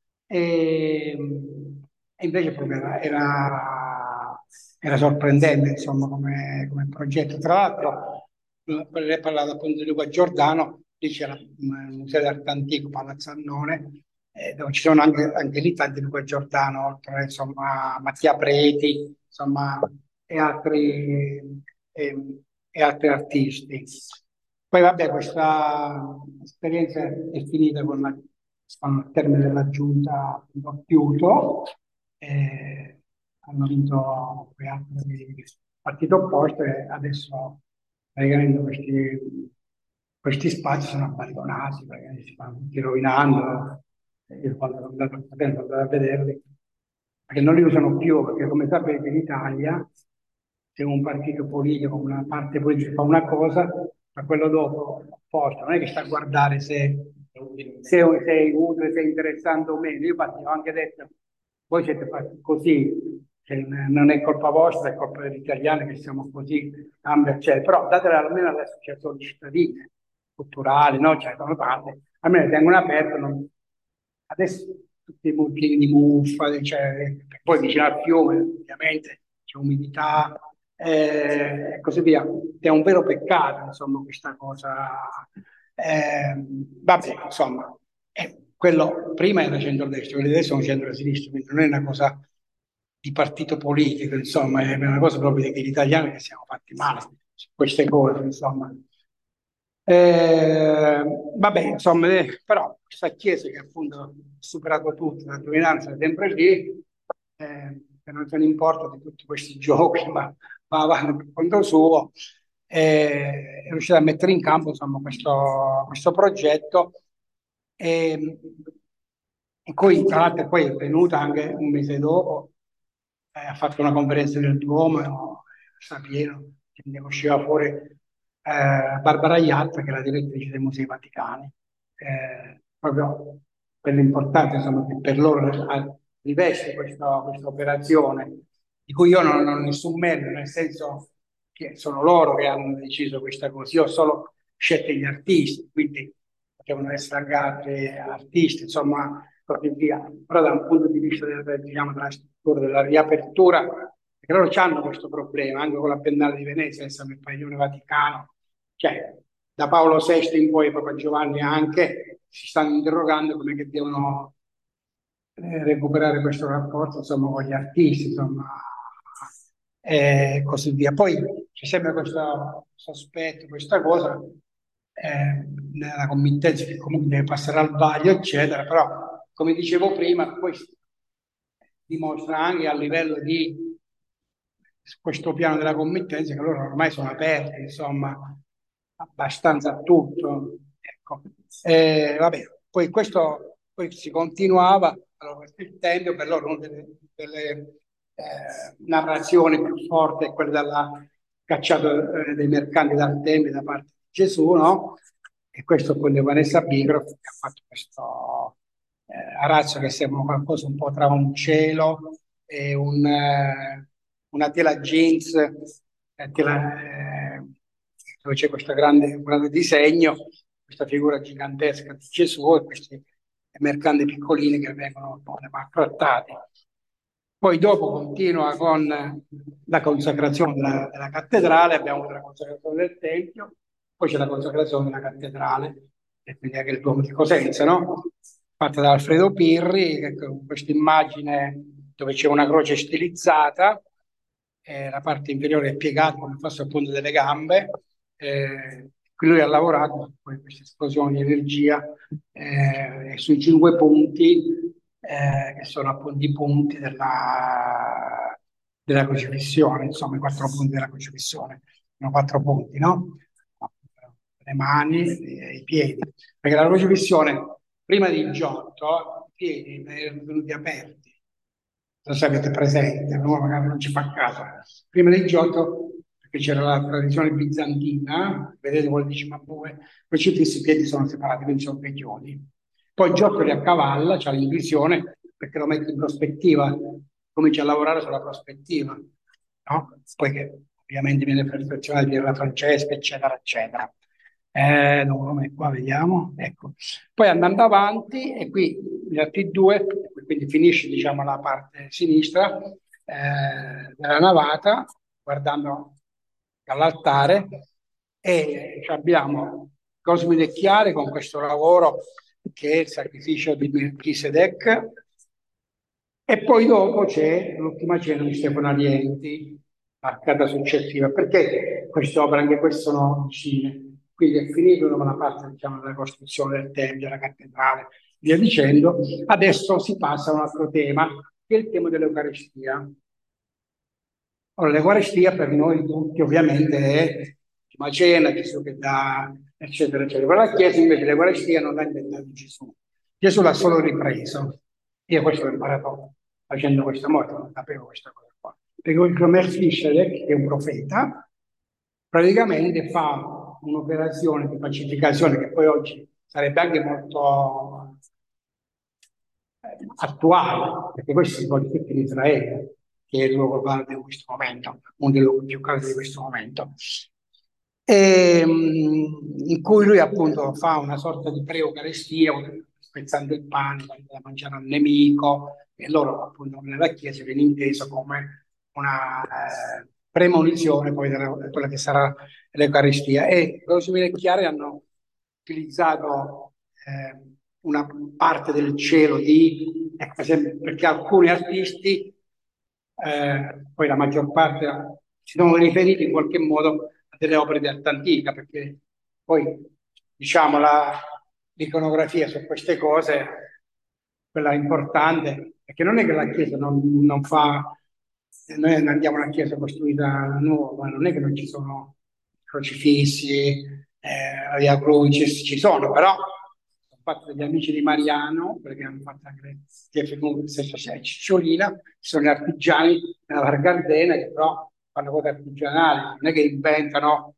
E, e invece proprio era, era, era sorprendente, insomma, come, come progetto. Tra l'altro, lei ha parlato appunto di Luca Giordano, lì c'era il Museo d'Arte Antico, Palazzo Annone, eh, dove ci sono anche, anche lì tanti Luca Giordano, oltre insomma a Mattia Preti, insomma, e altri, e, e altri artisti. Poi vabbè, questa esperienza è finita con, la, con il termine della giunta a Piuto, e hanno vinto poi altri partito opposto e adesso praticamente questi, questi spazi sono abbandonati, perché si stanno tutti rovinando. Io quando sono andato a tempo andare a vederli, perché non li usano più, perché come sapete in Italia se un partito politico, una parte politica fa una cosa, ma quello dopo opposta, non è che sta a guardare se, se, se è utile, se è interessante o meno. Io infatti ho anche detto, voi siete fatti così, cioè, non è colpa vostra, è colpa degli italiani che siamo così, cambia, eccetera. Però datele almeno adesso c'è solo cittadini culturali, no? Cioè, come parte, almeno tengono aperto, non... adesso tutti i mulini di muffa, cioè, poi vicino al fiume, ovviamente c'è umidità, eh, e così via. È un vero peccato, insomma, questa cosa. Eh, vabbè, insomma, eh, quello prima era centrodestra, quelli adesso sono centro-sinistra, quindi non è una cosa di partito politico, insomma, è una cosa proprio degli italiani che siamo fatti male su queste cose, insomma. Eh, vabbè, insomma, eh, però questa chiesa che appunto ha superato tutto, la dominanza è sempre lì, eh, che non se ne importa di tutti questi giochi, ma va avanti per conto suo, eh, è riuscito a mettere in campo insomma, questo, questo progetto e, e poi tra l'altro poi è venuta anche un mese dopo, eh, ha fatto una conferenza del Duomo, no, sta pieno, quindi usciva fuori eh, Barbara Iatta, che è la direttrice dei Musei Vaticani, eh, proprio per l'importanza insomma, che per loro ha- riveste questa, questa operazione, di cui io non ho nessun merito, nel senso che sono loro che hanno deciso questa cosa, io ho solo scelto gli artisti, quindi potevano essere anche altri artisti, insomma, così via. Però da un punto di vista del, diciamo, della struttura, della riapertura, perché loro hanno questo problema, anche con la Biennale di Venezia, insomma, il Padiglione Vaticano, cioè da Paolo sesto in poi, Papa Giovanni anche, si stanno interrogando come che devono eh, recuperare questo rapporto, insomma, con gli artisti, insomma, e così via. Poi c'è sempre questo sospetto, questa cosa, eh, nella committenza che comunque deve passare al vaglio, eccetera, però, come dicevo prima, questo dimostra anche a livello di questo piano della committenza che loro ormai sono aperti, insomma, abbastanza a tutto. Ecco. Eh, vabbè, poi questo poi si continuava, allora, il Tempio per loro una delle, delle eh, narrazioni più forti è quella della cacciata eh, dei mercanti dal Tempio da parte di Gesù, no? E questo con Vanessa Bigro che ha fatto questo eh, arazzo che sembra qualcosa un po' tra un cielo e un, eh, una tela jeans, eh, tela, eh, dove c'è questo grande, grande disegno, questa figura gigantesca di Gesù e questi mercanti piccolini che vengono un po' maltrattati. Poi dopo continua con la consacrazione della, della cattedrale, abbiamo la consacrazione del Tempio, poi c'è la consacrazione della cattedrale, e quindi anche il Duomo di Cosenza, no? Fatta da Alfredo Pirri, con questa immagine dove c'è una croce stilizzata, eh, la parte inferiore è piegata come fosse appunto delle gambe, eh, qui lui ha lavorato su questa esplosione di energia eh, sui cinque punti, eh, che sono appunto i punti della, della crocifissione, insomma i quattro punti della crocifissione, sono quattro punti, no? Le mani e i piedi, perché la crocifissione prima di Giotto, i piedi erano venuti aperti, non so se avete presente, no? Magari non ci fa caso. Prima di Giotto, perché c'era la tradizione bizantina, vedete vuol dice ma dove crocifissi i piedi sono separati, quindi sono due chiodi. Poi Giotto li accavalla, c'ha l'invisione, perché lo mette in prospettiva, comincia a lavorare sulla prospettiva, no? Poi che ovviamente viene perfezionato di Pierra Francesca, eccetera, eccetera. Eh, dove, qua vediamo, ecco. Poi andando avanti, e qui gli altri due, quindi finisce diciamo la parte sinistra eh, della navata, guardando dall'altare, e abbiamo Cosmide Chiare con questo lavoro che è il sacrificio di Melchisedec, e poi dopo c'è l'ultima cena di Stefano Alienti, marcata successiva. Perché queste opere, anche queste sono vicine? Quindi è finito con la parte diciamo, della costruzione del Tempio, della cattedrale, via dicendo. Adesso si passa a un altro tema, che è il tema dell'Eucaristia. Ora, l'Eucaristia per noi tutti ovviamente è l'ultima cena, Gesù che dà, eccetera, eccetera. Per la Chiesa invece l'Eucaristia non l'ha inventato Gesù. Gesù l'ha solo ripreso. Io questo l'ho imparato facendo questa morte, non sapevo questa cosa qua. Perché il Melchisedec, che è un profeta, praticamente fa un'operazione di pacificazione che poi oggi sarebbe anche molto eh, attuale, perché questo si svolge tutto in Israele, che è il luogo caldo in questo momento, uno dei luoghi più caldi di questo momento, e, mh, in cui lui appunto fa una sorta di pre-eucaristia, spezzando il pane da mangiare al nemico, e loro appunto nella Chiesa viene inteso come una eh, premonizione poi della quella che sarà l'Eucaristia. E Cosimo e Chiari hanno utilizzato eh, una parte del cielo di, ecco, per esempio, perché alcuni artisti, eh, poi la maggior parte, si sono riferiti in qualche modo a delle opere di arte antica, perché poi diciamo la, l'iconografia su queste cose, quella importante, perché non è che la Chiesa non, non fa, noi andiamo a una Chiesa costruita nuova, non è che non ci sono crocifissi, eh, la Via Crucis, ci sono, però sono fatti dagli amici di Mariano, perché hanno fatto anche le stesso Cicciolina, ci sono gli artigiani nella Val Gardena che però fanno cose artigianali, non è che inventano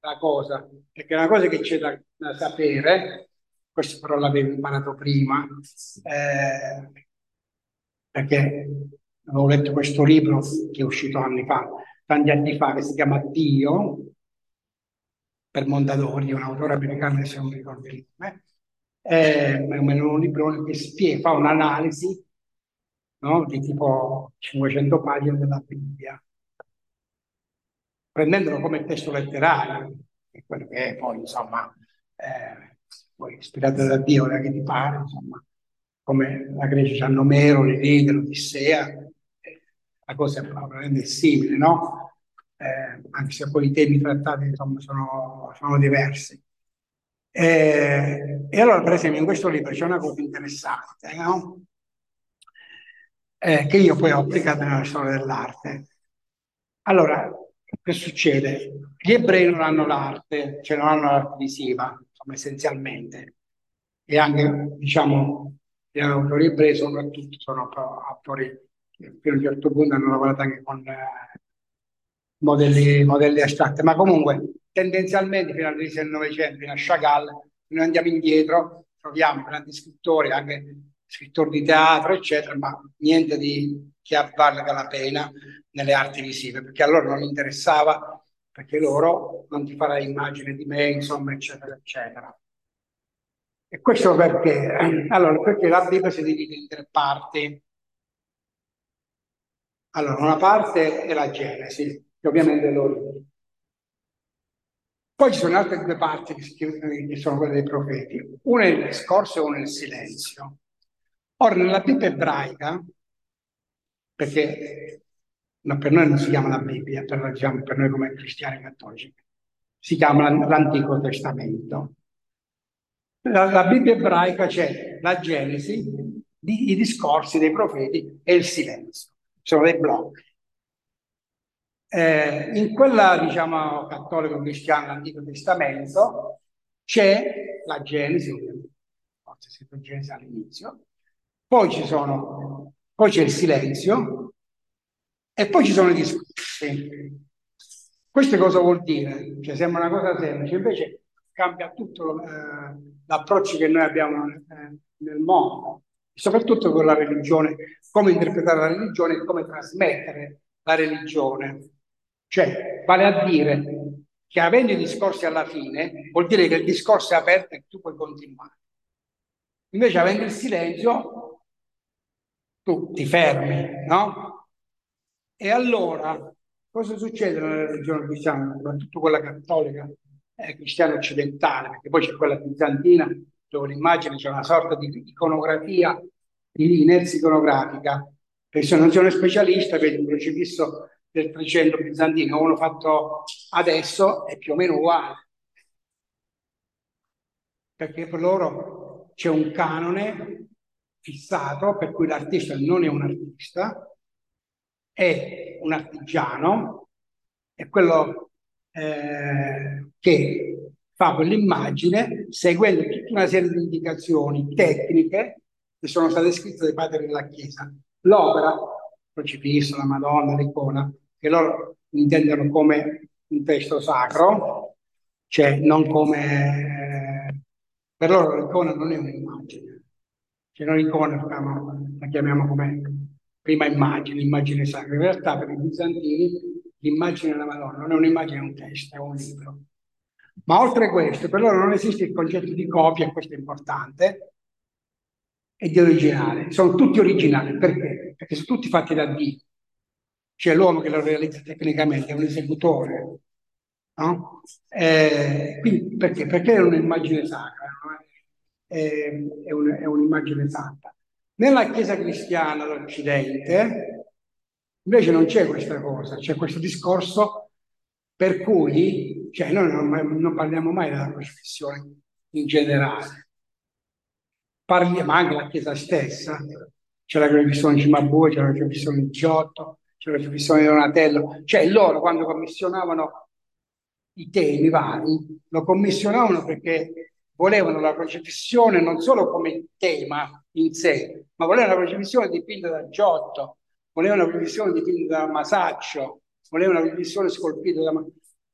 la cosa, perché è una cosa che c'è da, da sapere, questo però l'avevo imparato prima, eh, perché avevo letto questo libro che è uscito anni fa, tanti anni fa, che si chiama Dio, per Mondadori, un autore americano, adesso non mi ricordo il nome, è un libro che spiega, fa un'analisi, no, di tipo cinquecento pagine della Bibbia, prendendolo come testo letterario, che è quello che è poi, insomma, eh, poi ispirato da Dio, da che ti pare, insomma, come la Grecia c'hanno Omero, l'Ilide, l'Odissea, eh, la cosa è probabilmente simile, no? Eh, anche se poi i temi trattati, insomma, sono, sono diversi. Eh, e allora, per esempio, in questo libro c'è una cosa interessante, no? Eh, che io poi ho applicato nella storia dell'arte. Allora, che succede? Gli ebrei non hanno l'arte, cioè non hanno l'arte visiva, insomma, essenzialmente. E anche, diciamo, gli autori ebrei soprattutto sono autori che fino a un certo punto hanno lavorato anche con eh, modelli, modelli astratti, ma comunque tendenzialmente fino all'inizio del Novecento, fino a Chagall, noi andiamo indietro, troviamo grandi scrittori, anche scrittori di teatro, eccetera, ma niente di che valga la pena nelle arti visive, perché a loro non interessava, perché loro non ti farai immagine di me, insomma, eccetera, eccetera. E questo perché? Allora, perché la Bibbia si divide in tre parti. Allora, una parte è la Genesi, che ovviamente è l'origine. Poi ci sono altre due parti che, si chiamano- che sono quelle dei profeti. Una è il discorso e una è il silenzio. Ora, nella Bibbia ebraica, perché no, per noi non si chiama la Bibbia, per, diciamo, per noi come cristiani cattolici, si chiama l'Antico Testamento. La, la Bibbia ebraica c'è la Genesi, di- i discorsi dei profeti e il silenzio. Sono dei blocchi. Eh, in quella, diciamo, cattolico-cristiana, l'Antico Testamento, c'è la Genesi, ovviamente, forse è scritto Genesi all'inizio, poi ci sono, poi c'è il silenzio e poi ci sono i discorsi. Questo cosa vuol dire? Cioè, sembra una cosa semplice, invece cambia tutto eh, l'approccio che noi abbiamo eh, nel mondo, soprattutto con la religione, come interpretare la religione e come trasmettere la religione. Cioè, vale a dire che avendo i discorsi alla fine, vuol dire che il discorso è aperto e tu puoi continuare. Invece, avendo il silenzio, tu ti fermi, no? E allora, cosa succede nella religione cristiana, soprattutto quella cattolica, eh, cristiana occidentale, perché poi c'è quella bizantina, dove l'immagine c'è una sorta di iconografia, di inerzia iconografica, perché se non sono specialista, vedi un crocifisso del trecento bizantino, uno fatto adesso è più o meno uguale, perché per loro c'è un canone fissato, per cui l'artista non è un artista, è un artigiano, è quello eh, che fa quell'immagine seguendo tutta una serie di indicazioni tecniche che sono state scritte dai padri della Chiesa. L'opera, il crocifisso, la Madonna, l'icona, che loro intendono come un testo sacro, cioè non come... per loro l'icona non è un'immagine, cioè noi l'icona la chiamiamo come prima immagine, immagine sacra. In realtà per i bizantini l'immagine della Madonna non è un'immagine, è un testo, è un libro. Ma oltre a questo, per loro non esiste il concetto di copia, e questo è importante, e di originale. Sono tutti originali. Perché? Perché sono tutti fatti da Dio. Cioè l'uomo che lo realizza tecnicamente è un esecutore. No? Eh, quindi, perché? Perché è un'immagine sacra, no? È, è, un, è un'immagine santa. Nella Chiesa cristiana d'Occidente invece non c'è questa cosa, c'è questo discorso per cui, cioè noi non, non parliamo mai della crocifissione in generale, parliamo anche la Chiesa stessa, c'è la crocifissione di Cimabue, c'è la crocifissione di Giotto, c'è la crocifissione di Donatello, cioè loro quando commissionavano i temi vari, lo commissionavano perché volevano la crocifissione non solo come tema in sé, ma volevano la crocifissione dipinta da Giotto, volevano la crocifissione dipinta da Masaccio, volevano la crocifissione scolpita da...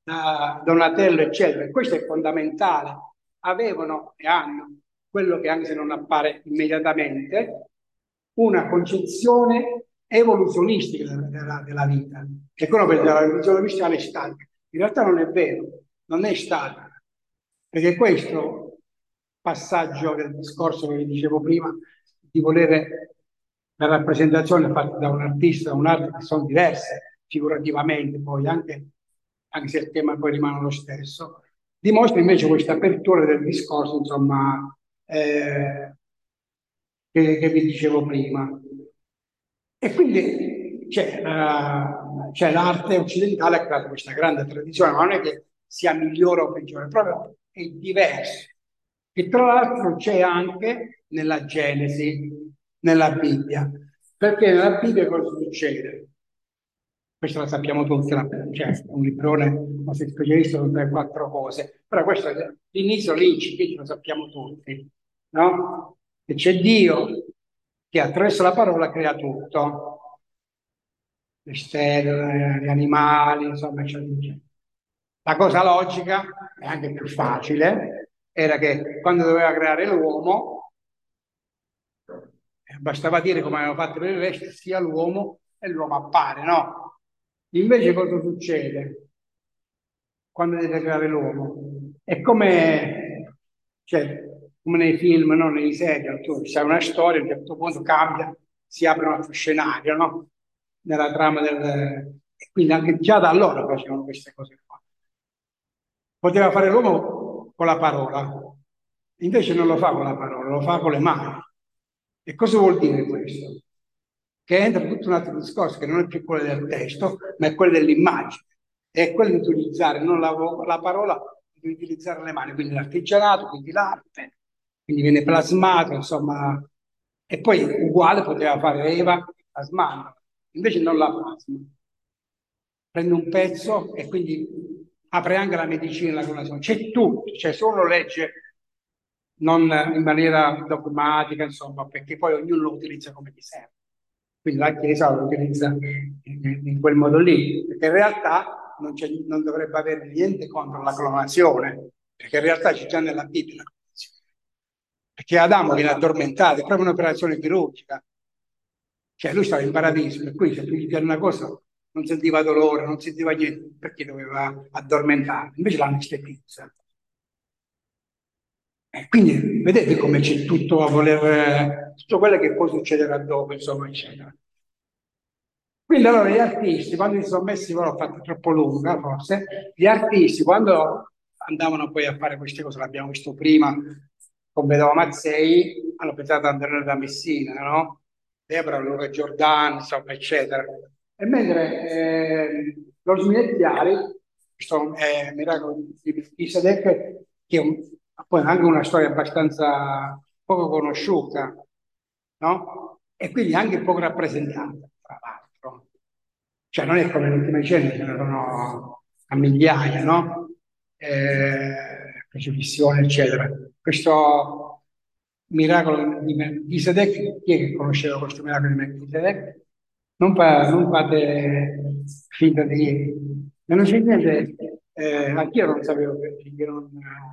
da Donatello, eccetera. E questo è fondamentale. Avevano e hanno quello che, anche se non appare immediatamente, una concezione evoluzionistica della, della, della vita. E quello per la religione cristiana è statica. In realtà non è vero, non è statica, perché questo passaggio del discorso che vi dicevo prima, di volere la rappresentazione fatta da un artista, da un'arte, che sono diverse figurativamente, poi anche, anche se il tema poi rimane lo stesso, dimostra invece questa apertura del discorso, insomma, eh, che, che vi dicevo prima. E quindi c'è uh, c'è l'arte occidentale che ha creato questa grande tradizione, ma non è che sia migliore o peggiore, proprio è diverso. E tra l'altro c'è anche nella Genesi, nella Bibbia, perché nella Bibbia cosa succede? Questo lo sappiamo tutti, cioè un librone, non si specialista su tre quattro cose, però questo è l'inizio, l'incipit, lo sappiamo tutti, no? E c'è Dio che attraverso la parola crea tutto, le stelle, gli animali, insomma, eccetera, eccetera. La cosa logica e anche più facile era che quando doveva creare l'uomo, bastava dire, come avevano fatto per il resto, sia l'uomo e l'uomo appare, no? Invece cosa succede quando deve creare l'uomo? È come, cioè, come nei film, no? Nei serie, tu sai una storia, a un certo punto cambia, si apre un altro scenario, no? Nella trama del... E quindi anche già da allora facevano queste cose qua. Poteva fare l'uomo con la parola, invece non lo fa con la parola, lo fa con le mani. E cosa vuol dire questo? Che entra tutto un altro discorso, che non è più quello del testo, ma è quello dell'immagine. È quello di utilizzare non la, la parola, di utilizzare le mani, quindi l'artigianato, quindi l'arte, quindi viene plasmato, insomma. E poi uguale poteva fare Eva plasmando, invece non la plasma. Prende un pezzo e quindi apre anche la medicina, la clonazione. C'è tutto, c'è solo legge non in maniera dogmatica, insomma, perché poi ognuno lo utilizza come gli serve. Quindi la Chiesa lo utilizza in, in quel modo lì, perché in realtà non, non dovrebbe avere niente contro la clonazione, perché in realtà c'è già nella Bibbia la clonazione. Perché Adamo viene addormentato, è proprio un'operazione chirurgica. Cioè lui stava in paradiso, per cui se tu gli fai una cosa non sentiva dolore, non sentiva niente, perché doveva addormentare. Invece l'anestesista. E quindi vedete come c'è tutto a voler, tutto quello che poi succederà dopo, insomma, eccetera. Quindi allora gli artisti, quando si sono messi, l'ho fatta troppo lunga forse, gli artisti quando andavano poi a fare queste cose, l'abbiamo visto prima con Vedova Mazzei, hanno pensato ad andare da Messina, no? Debra, Luca Giordano, insomma, eccetera. E mentre eh, lo Sminettiari, questo è Miracolo di Melchisedec, che è un, poi anche una storia abbastanza poco conosciuta, no? E quindi anche poco rappresentata, tra l'altro. Cioè non è come l'ultima cena, ce ne sono a migliaia, no? Eh, crocifissione, eccetera. Questo miracolo di Melchisedec, chi è che conosceva questo miracolo di Melchisedec? Non, fa, non fate finta di... Non c'è niente, eh, anch'io non sapevo perché non...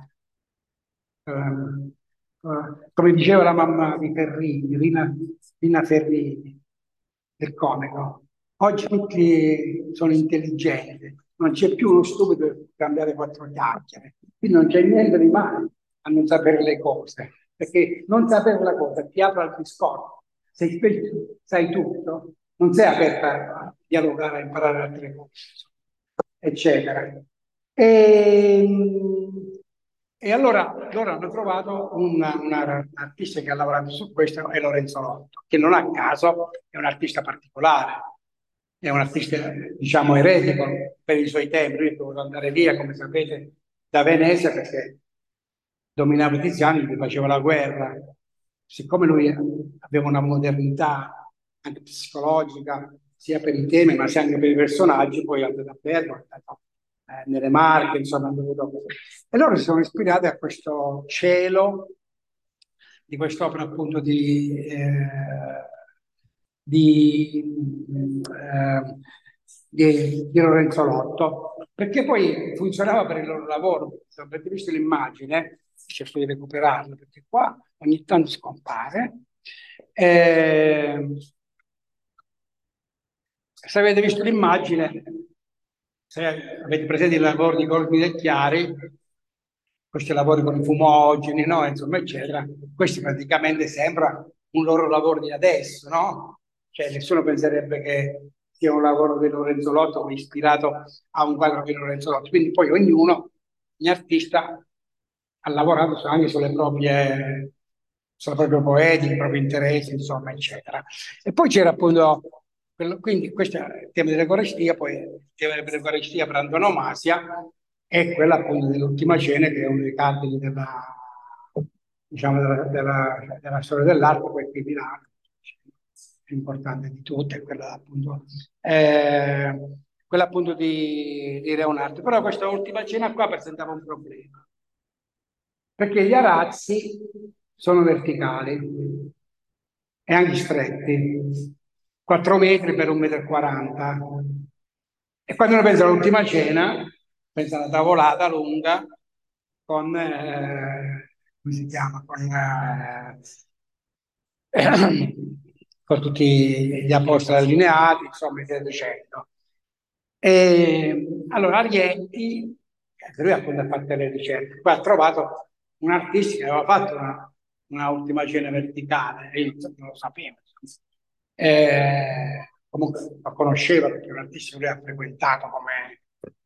Uh, uh, come diceva la mamma di Ferrini, Rina, Rina Ferrini, del comico, oggi tutti sono intelligenti, non c'è più uno stupido per cambiare quattro chiacchiere, quindi non c'è niente di male a non sapere le cose, perché non sapere la cosa ti apre al discorso, se sai tutto, non sei aperta a dialogare, a imparare altre cose, eccetera. E, e allora loro hanno trovato un, una, un artista che ha lavorato su questo, è Lorenzo Lotto, che non a caso è un artista particolare, è un artista, diciamo, eretico per i suoi tempi. Lui è dovuto andare via, come sapete, da Venezia perché dominava Tiziano, gli faceva la guerra. Siccome lui aveva una modernità anche psicologica, sia per i temi, ma sia anche per i personaggi, poi è andato a Bergamo, è andato eh, nelle Marche, insomma, e loro si sono ispirati a questo cielo, di quest'opera appunto di, eh, di, eh, di, di Lorenzo Lotto, perché poi funzionava per il loro lavoro. Se avete visto l'immagine, cerco di recuperarla, perché qua ogni tanto scompare. Eh, se avete visto l'immagine, se avete presente i lavori di Colpi del Chiari, questi lavori con i fumogeni, no? Insomma, eccetera, questi praticamente sembra un loro lavoro di adesso, no? Cioè, nessuno penserebbe che sia un lavoro di Lorenzo Lotto o ispirato a un quadro di Lorenzo Lotto. Quindi poi ognuno, ogni artista, ha lavorato anche sulle proprie, sulla propria poetica, i propri interessi, insomma, eccetera. E poi c'era appunto, quello, quindi questo è il tema dell'Eucaristia, poi il tema dell'Eucaristia per antonomasia è quella appunto dell'Ultima Cena, che è uno dei cardini della, diciamo, della, della, della storia dell'arte, poi qui Milano, più importante di tutte, è quella appunto, eh, quella appunto di, di Leonardo. Però questa Ultima Cena qua presentava un problema, perché gli arazzi sono verticali e anche stretti, quattro metri per un metro e quaranta. E quando uno pensa all'Ultima Cena, pensa alla tavolata lunga con, eh, come si chiama, con, eh, con tutti gli apostoli allineati, insomma, e via dicendo. E allora Arienti, che lui appunto ha fatto le ricerche, poi ha trovato un artista che aveva fatto una, una Ultima Cena verticale, e io non lo sapevo. Eh, comunque lo conosceva perché è un artista che lui ha frequentato come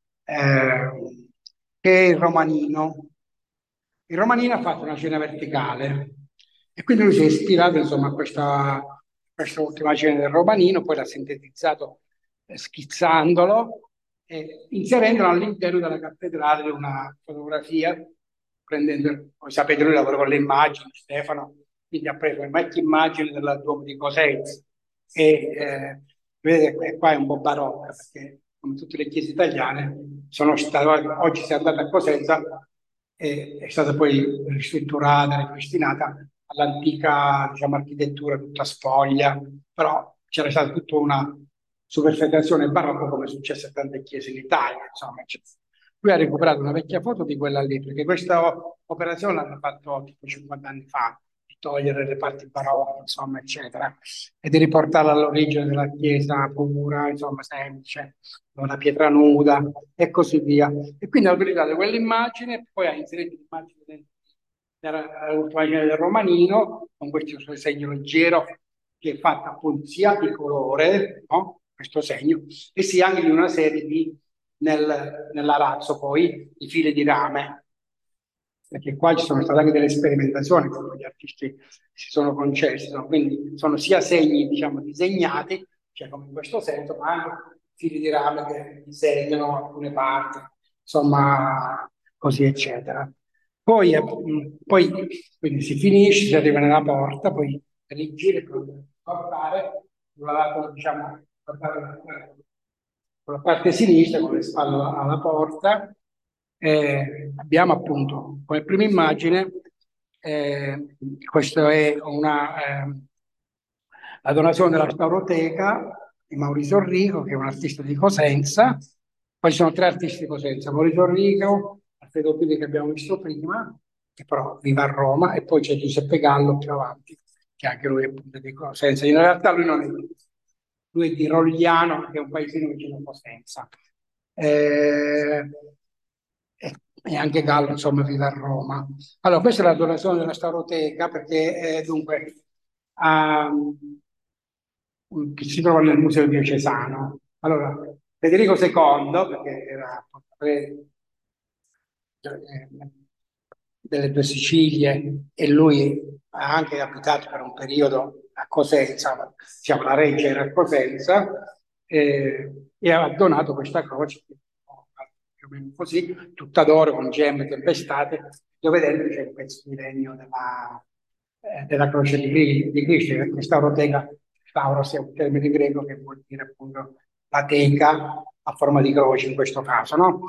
eh, che è il Romanino. Il Romanino ha fatto una cena verticale e quindi lui si è ispirato insomma a questa, questa ultima cena del Romanino, poi l'ha sintetizzato eh, schizzandolo e inserendolo all'interno della cattedrale una fotografia, prendendo, come sapete lui lavora con le immagini, Stefano, quindi ha preso le vecchie immagini della Duomo di Cosenza e eh, vedete che qua è un po' barocca perché come tutte le chiese italiane sono state, oggi si è andata a Cosenza e è stata poi ristrutturata, ripristinata all'antica diciamo, architettura tutta spoglia, però c'era stata tutta una superfetazione barocca come è successo a tante chiese in Italia, insomma, eccetera. Lui ha recuperato una vecchia foto di quella lì, perché questa operazione l'hanno fatto tipo cinquanta anni fa, di togliere le parti barocche, insomma, eccetera, e di riportarla all'origine della chiesa pura, insomma, semplice, con la pietra nuda e così via. E quindi ha utilizzato quell'immagine, poi ha inserito l'immagine dell'ultima immagine del Romanino, con questo suo segno leggero, che è fatta appunto sia di colore, no? Questo segno, e sia anche di una serie di, nel, nell'arazzo poi, di file di rame, perché qua ci sono state anche delle sperimentazioni che gli artisti si sono concessi, no? Quindi sono sia segni, diciamo, disegnati, cioè come in questo senso, ma anche fili di rame che disegnano alcune parti, insomma, così eccetera. Poi, eh, poi quindi si finisce, si arriva nella porta, poi rigiri per portare, diciamo, portare con la parte sinistra, con le spalle alla porta, eh, abbiamo appunto come prima immagine, eh, questa è una, eh, la donazione della Stauroteca di Maurizio Rico, che è un artista di Cosenza. Poi ci sono tre artisti di Cosenza: Maurizio Rico, Alfredo Pini che abbiamo visto prima, che però vive a Roma, e poi c'è Giuseppe Gallo più avanti, che anche lui è appunto di Cosenza. In realtà lui non è, lui è di Rogliano, che è un paesino vicino a Cosenza. Eh, e anche Gallo, insomma, vive a Roma. Allora, questa è la donazione della Stauroteca, perché eh, dunque um, che si trova nel Museo Diocesano. Allora, Federico secondo, perché era re eh, delle due Sicilie e lui ha anche abitato per un periodo a Cosenza, diciamo la reggia era a Cosenza, eh, e ha donato questa croce, più o meno così, tutta d'oro con gemme tempestate, dove dentro c'è il pezzo di legno della, eh, della croce di, di Cristo, perché Stauroteca, Stauros è un termine greco che vuol dire appunto la teca a forma di croce in questo caso, no?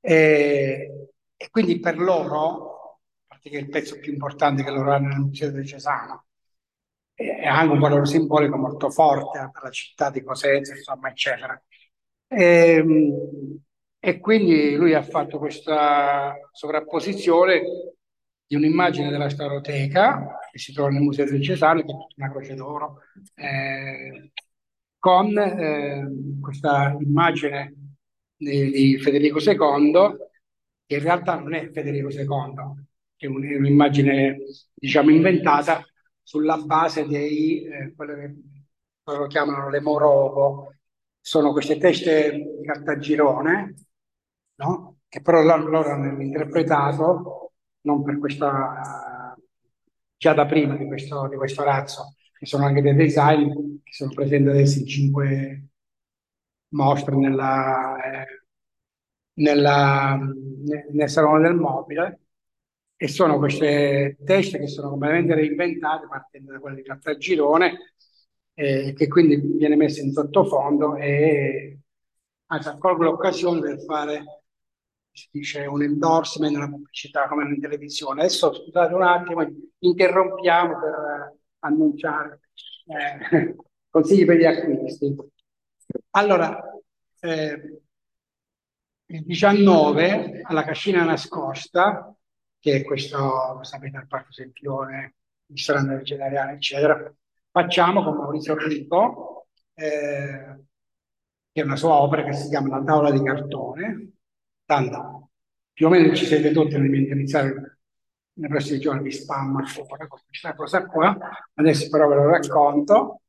E, e quindi per loro, a parte che è il pezzo più importante che loro hanno nel Museo Diocesano, è anche un valore simbolico molto forte per la città di Cosenza, insomma, eccetera. E, e quindi lui ha fatto questa sovrapposizione di un'immagine della Staroteca, che si trova nel Museo del Cesano, che è tutta una croce d'oro, eh, con eh, questa immagine di, di Federico secondo, che in realtà non è Federico secondo, che è un- è un'immagine, diciamo, inventata sulla base dei, eh, quelle che loro chiamano le morogo, sono queste teste di cartagirone, no? Che però loro, loro hanno interpretato non per questa, già da prima di questo, di questo razzo, che sono anche dei design che sono presenti adesso in cinque mostre nella, eh, nella, nel nel Salone del Mobile, e sono queste teste che sono completamente reinventate partendo da quelle di Caltagirone, eh, che quindi viene messa in sottofondo e anzi, colgo l'occasione per fare, si dice, un endorsement, una pubblicità come in televisione. Adesso scusate un attimo, interrompiamo per eh, annunciare eh, consigli per gli acquisti. Allora, eh, il diciannove alla Cascina Nascosta, che è questo, sapete, al Parco Sempione, il ristorante vegetariano, eccetera, facciamo con Maurizio Rico, eh, che è una sua opera che si chiama La tavola di cartone. Tanto, più o meno ci siete tutti nel iniziare nei prossimi giorni di spam ancora con questa cosa qua, adesso però ve lo racconto.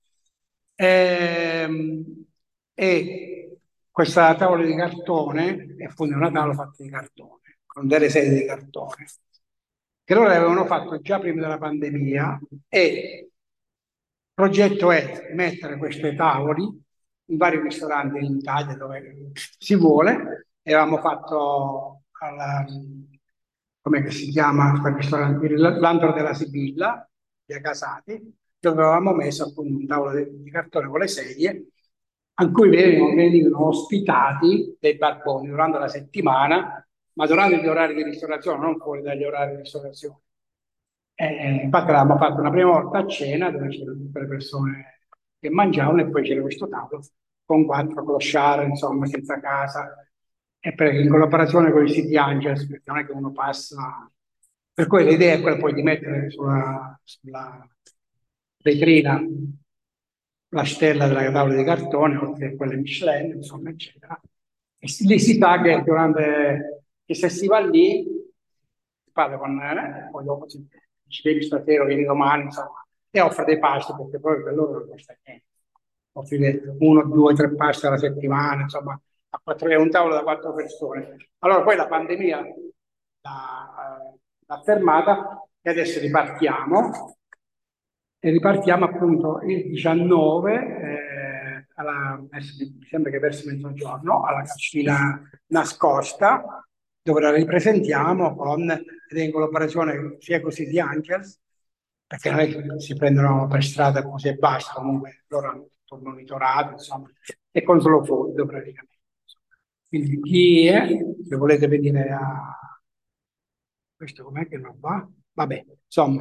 Ehm, e questa tavola di cartone è appunto una tavola fatta di cartone, con delle sedie di cartone, che loro avevano fatto già prima della pandemia, e il progetto è mettere queste tavoli in vari ristoranti in Italia dove si vuole. E avevamo fatto alla, come si chiama quel ristorante? L'Antro della Sibilla, via Casati, dove avevamo messo appunto un tavolo di, di cartone con le sedie, a cui venivano, venivano ospitati dei barboni durante la settimana, ma durante gli orari di ristorazione, non fuori dagli orari di ristorazione. Eh, infatti avevamo fatto una prima volta a cena dove c'erano tutte le persone che mangiavano, e poi c'era questo tavolo con quattro clochard, insomma, senza casa, e per, in collaborazione con i City Angels, perché non è che uno passa. Per cui l'idea è quella poi di mettere sulla, sulla vetrina la stella della tavola di cartone, oltre a quelle Michelin, insomma, eccetera. E si- lì si sa che durante, che se si va lì, si parla con, eh, poi dopo si dice vieni stasera, vieni domani, insomma, e offre dei pasti, perché poi per loro non costa niente. Offrire uno, due, tre pasti alla settimana, insomma, a quattro, è un tavolo da quattro persone. Allora poi la pandemia l'ha eh, l'ha fermata e adesso ripartiamo. E ripartiamo appunto il diciannove, eh, alla, mi sembra che verso mezzogiorno, alla Cascina Nascosta, dove la ripresentiamo con, ed è in collaborazione sia con City Angels, perché non è che si prendono per strada così e basta, comunque loro hanno tutto monitorato, insomma, e con Slow Food praticamente. Quindi chi è, se volete venire a... Questo com'è che non va? Vabbè, insomma...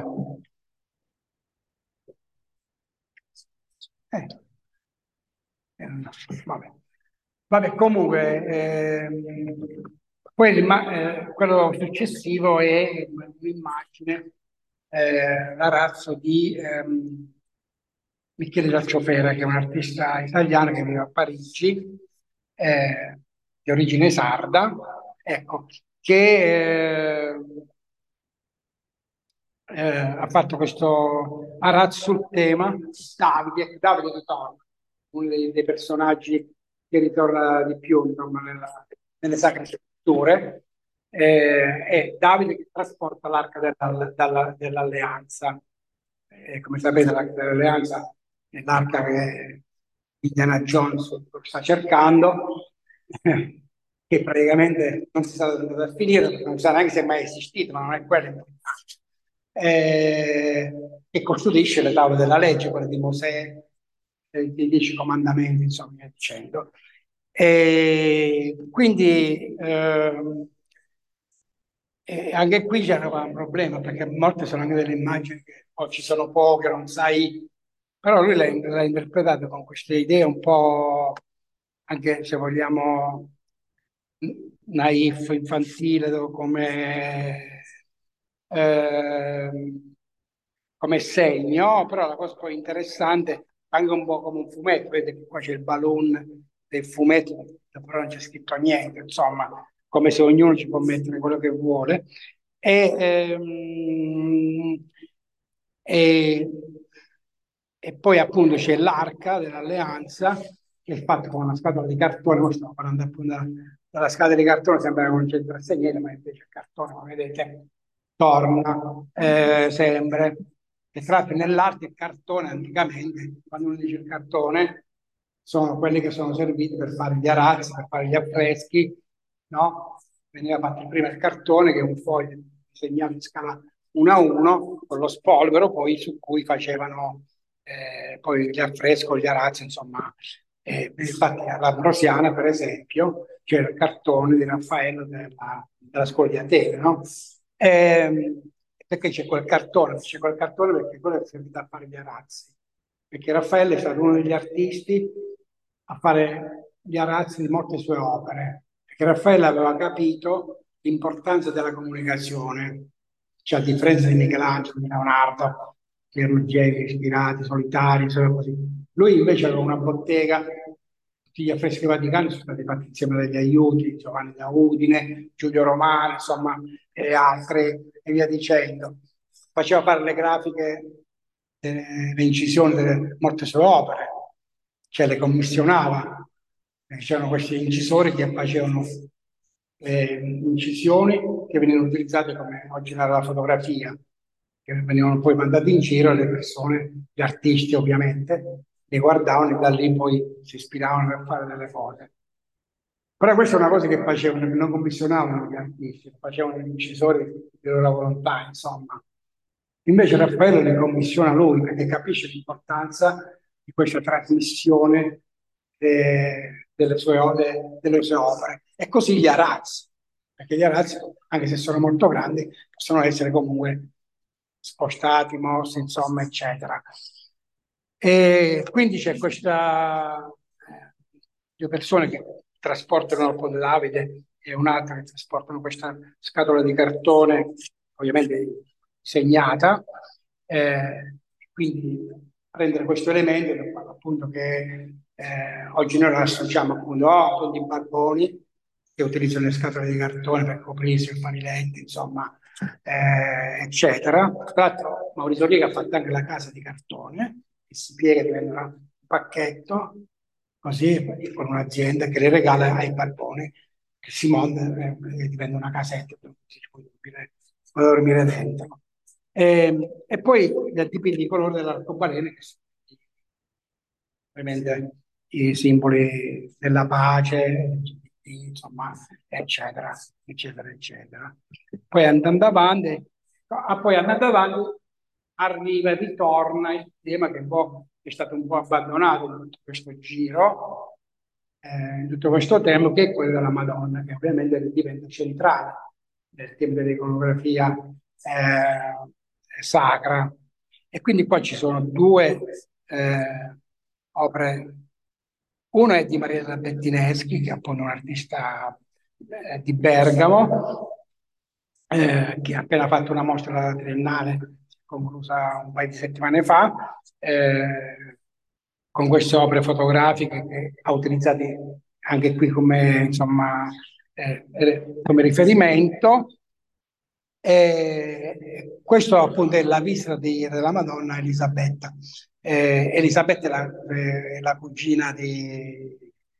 Eh, eh, no, vabbè. Vabbè, comunque, ehm, poi l'imma- eh, quello successivo è un'immagine, eh, l'arazzo di ehm, Michele Giacciofera, che è un artista italiano che vive a Parigi, eh, di origine sarda, ecco, che eh, eh, ha fatto questo arazzo sul tema Davide, Davide ritorna, uno dei, dei personaggi che ritorna di più, insomma, nella- nelle sacre scritture, eh, è Davide che trasporta l'arca della- dalla- dell'alleanza. Eh, come sapete, l'arca dell'alleanza è l'arca che Indiana Jones sta cercando, che praticamente non si sa dove andare a finire, perché non si sa neanche se è mai esistito, ma non è quello importante. Eh, che costruisce le tavole della legge, quelle di Mosè, eh, dei dieci comandamenti, insomma, via dicendo. E quindi ehm, e anche qui c'è un problema, perché molte sono anche delle immagini che o ci sono poche, non sai, però lui l'ha l'ha interpretato con queste idee un po', anche se vogliamo naif, infantile, come, eh, come segno, però la cosa poi interessante, anche un po' come un fumetto, vedete che qua c'è il balloon del fumetto, però non c'è scritto niente, insomma, come se ognuno ci può mettere quello che vuole. E, ehm, e, e poi appunto c'è l'arca dell'alleanza, che è fatta con una scatola di cartone. Noi stiamo parlando appunto della, della scatola di cartone, sembra che non c'entrasse niente, ma invece il cartone, come vedete, torna eh, sempre. E tra l'altro nell'arte il cartone anticamente, quando uno dice il cartone, sono quelli che sono serviti per fare gli arazzi, per fare gli affreschi, no? Veniva fatto prima il cartone, che è un foglio disegnato in scala uno a uno, con lo spolvero, poi su cui facevano eh, poi gli affreschi, gli arazzi, insomma. Eh, infatti all'Ambrosiana, per esempio, c'era il cartone di Raffaello della, della Scogliatella, no? Ehm, perché c'è quel cartone? C'è quel cartone perché quello è servito a fare gli arazzi. Perché Raffaello è stato uno degli artisti a fare gli arazzi di molte sue opere. Perché Raffaello aveva capito l'importanza della comunicazione, cioè a differenza di Michelangelo, di Leonardo, che erano geni ispirati, solitari, solo così. Lui invece aveva una bottega, tutti gli affreschi vaticani sono stati fatti insieme dagli aiuti, Giovanni da Udine, Giulio Romano, insomma, e altri, e via dicendo. Faceva fare le grafiche, eh, le incisioni delle molte sue opere, cioè le commissionava. C'erano questi incisori che facevano le incisioni che venivano utilizzate come oggi nella fotografia, che venivano poi mandati in giro alle persone, gli artisti ovviamente, li guardavano e da lì poi si ispiravano per fare delle cose. Però questa è una cosa che facevano, che non commissionavano gli artisti, facevano gli incisori di loro volontà, insomma. Invece Raffaello li commissiona lui perché capisce l'importanza di questa trasmissione eh, delle sue, ode- delle sue opere. E così gli arazzi, perché gli arazzi, anche se sono molto grandi, possono essere comunque spostati, mossi, insomma, eccetera. E quindi c'è questa eh, due persone che trasportano il Ponte Davide e un'altra che trasportano questa scatola di cartone, ovviamente segnata, eh, quindi prendere questo elemento, appunto che eh, oggi noi lo associamo appunto a Ponti Barboni, che utilizzano le scatole di cartone per coprirsi, il faniletto, insomma, eh, eccetera. Tra l'altro Maurizio Riga ha fatto anche la casa di cartone, che si piega, diventa un pacchetto, così con un'azienda che le regala ai barboni, che si monta e, e diventa una casetta dove si può dormire, può dormire dentro. E, e poi gli tipi di colore dell'arcobaleno, che sono ovviamente i simboli della pace, insomma, eccetera, eccetera, eccetera. Poi andando avanti, ah, poi andando avanti arriva e ritorna il tema che un po' è stato un po' abbandonato in tutto questo giro, eh, in tutto questo tema, che è quello della Madonna, che ovviamente diventa centrale nel tema dell'iconografia eh, sacra. E quindi qua ci sono due eh, opere. Uno è di Mariella Bettineschi, che è appunto un artista eh, di Bergamo, eh, che ha appena fatto una mostra alla Triennale, conclusa un paio di settimane fa, eh, con queste opere fotografiche che ha utilizzato anche qui come, insomma, eh, eh, come riferimento. E questo appunto è la visita di- della Madonna Elisabetta. Eh, Elisabetta è la, eh, la cugina di,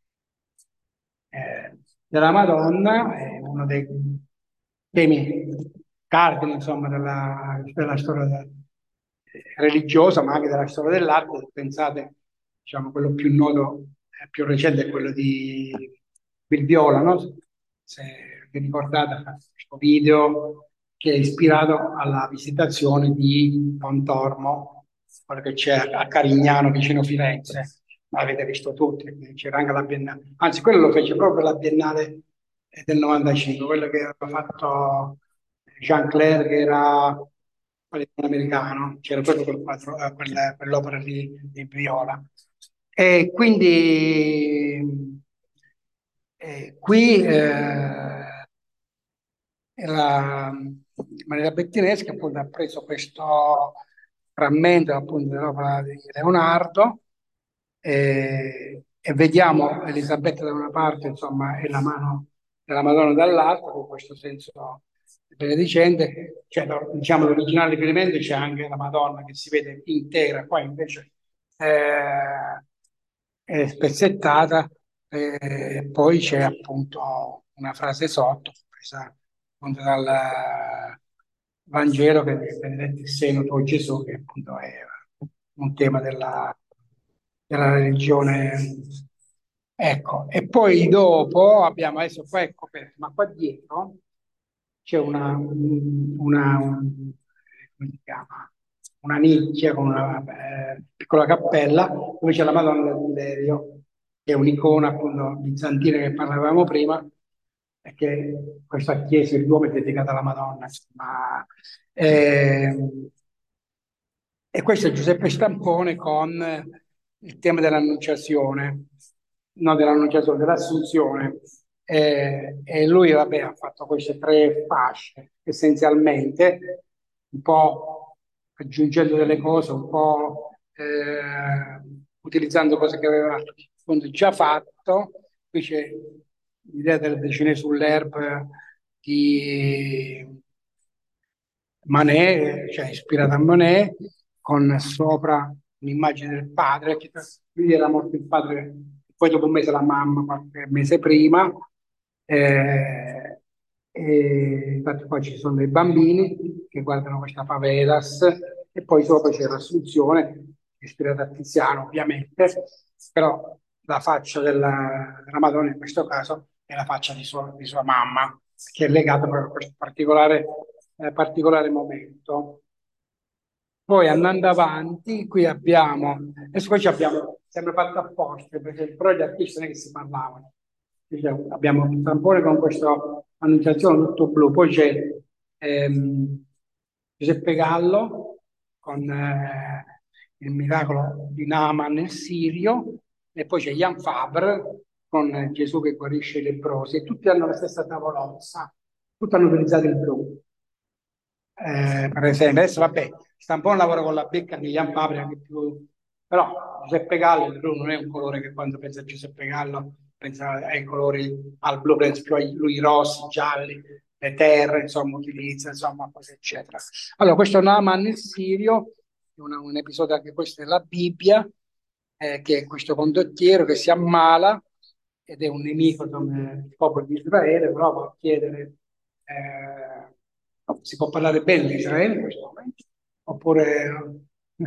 eh, della Madonna, è uno dei temi cardini, insomma, della, della storia de- religiosa, ma anche della storia dell'arte. Pensate, diciamo, quello più noto, eh, più recente è quello di Bill Viola, no? Se vi ricordate, questo video che è ispirato alla visitazione di Pontormo, quello che c'è a Carignano, vicino Firenze. L'avete visto tutti, c'era anche la Biennale. Anzi, quello lo fece proprio la Biennale del novantacinque, quello che aveva fatto Jean Claire, che era un americano, c'era proprio quel quadro, eh, quella- quell'opera di, di Viola. E quindi E qui eh, la Maria Bettineschi appunto ha preso questo frammento appunto dell'opera di Leonardo e, e vediamo Elisabetta da una parte, insomma, e la mano della Madonna dall'altra, con questo senso benedicente, cioè lo- diciamo l'originale riferimento c'è anche la Madonna che si vede intera, qua invece eh, è spezzettata, e poi c'è appunto una frase sotto, presa appunto dal Vangelo che è benedetto il seno tuo Gesù, che appunto è un tema della, della religione. Ecco, e poi dopo abbiamo adesso qua è coperto, ma qua dietro c'è una, una, un- come si chiama? Una nicchia con una eh, piccola cappella dove c'è la Madonna del Milerio, che è un'icona appunto bizantina che parlavamo prima, e che questa chiesa il Duomo è dedicata alla Madonna, insomma. Ehm, e questo è Giuseppe Stampone con il tema dell'annunciazione, no dell'annunciazione, dell'assunzione. Eh, e lui, vabbè, ha fatto queste tre fasce essenzialmente, un po' aggiungendo delle cose, un po' eh, utilizzando cose che aveva appunto già fatto. Qui c'è l'idea del decine sull'erba di Manet, cioè ispirata a Manet, con sopra un'immagine del padre, che lui era morto il padre, poi dopo un mese la mamma, qualche mese prima, eh, e infatti poi ci sono dei bambini che guardano questa favelas, e poi sopra c'è l'Assunzione, ispirata a Tiziano ovviamente, però la faccia della, della Madonna in questo caso è la faccia di sua, di sua mamma, che è legata proprio a questo particolare eh, particolare momento. Poi andando avanti, qui abbiamo, adesso qua ci abbiamo sempre fatto apposta, perché però gli artisti non è che si parlavano. Diciamo, abbiamo un tampone con questa annunciazione tutto blu, poi c'è ehm, Giuseppe Gallo con eh, il miracolo di Naaman nel Sirio, e poi c'è Jan Fabre con eh, Gesù che guarisce i leprosi, e tutti hanno la stessa tavolozza, tutti hanno utilizzato il blu. Eh, per esempio, adesso vabbè, sta un po' un lavoro con la becca di Jan Fabri, anche più, però Giuseppe Gallo, il blu non è un colore che quando pensa a Giuseppe Gallo pensa ai colori al blu, pensa più ai lui rossi, gialli, le terre, insomma, utilizza, insomma, cose eccetera. Allora, questo è Naaman il Sirio, una- un episodio anche questo della Bibbia, eh, che è questo condottiero che si ammala ed è un nemico insomma, del popolo di Israele, però va a chiedere eh, si può parlare bene di Israele in questo momento? Oppure...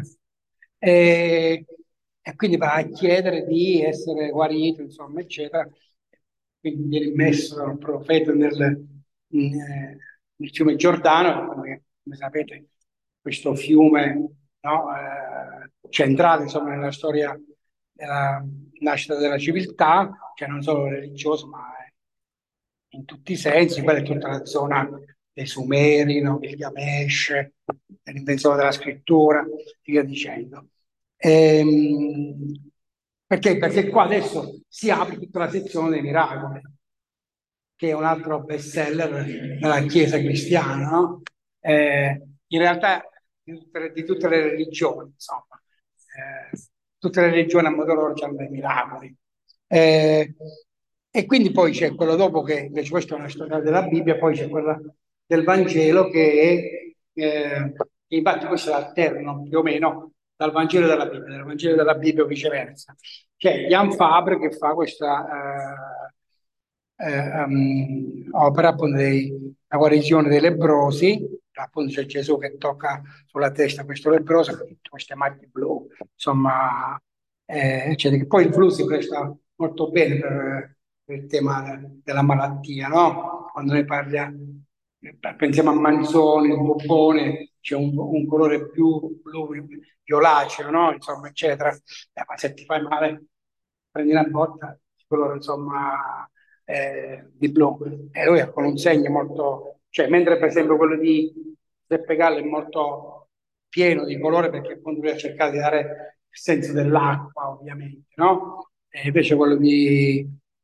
E, e quindi va a chiedere di essere guarito, insomma, eccetera. Quindi viene messo dal profeta nel, in, eh, nel fiume Giordano, come, come sapete, questo fiume no, eh, centrale, insomma, nella storia della nascita della civiltà, cioè non solo religiosa, ma in tutti i sensi, quella è tutta la zona dei Sumeri, no? Gilgamesh, dell'invenzione della scrittura, e via dicendo. Ehm, perché? Perché qua adesso si apre tutta la sezione dei miracoli, che è un altro bestseller nella Chiesa cristiana, no? Eh, in realtà di tutte, le, di tutte le religioni, insomma, eh, tutte le religioni a modo loro hanno dei miracoli. Eh, e quindi poi c'è quello dopo che, invece questa è una storia della Bibbia, poi c'è quella del Vangelo che è, eh, infatti questo alterno più o meno dal Vangelo della Bibbia, dal Vangelo della Bibbia o viceversa. C'è Jan Fabre che fa questa eh, eh, um, opera appunto dei, la guarigione dei lebbrosi, appunto c'è Gesù che tocca sulla testa questo lebbroso, con tutte queste macchie blu, insomma, eh, eccetera. Poi il blu si presta molto bene per, per il tema della malattia, no? Quando ne parliamo, pensiamo a Manzoni, il Bobbone, c'è un, un colore più blu, violaceo, no? Insomma, eccetera. Eh, ma se ti fai male, prendi una botta, di colore, insomma, eh, di blu. E lui ha con un segno molto, cioè, mentre per esempio quello di Giuseppe Gallo è molto pieno di colore perché appunto lui ha cercato di dare il senso dell'acqua, ovviamente, no? E invece quello di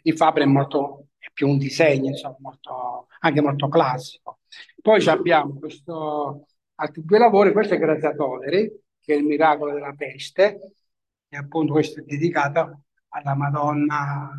di Fabre è molto, è più un disegno, insomma, molto, anche molto classico. Poi ci abbiamo questo, altri due lavori, questo è Grazia Toderi, che è il miracolo della peste, e appunto questo è dedicato alla Madonna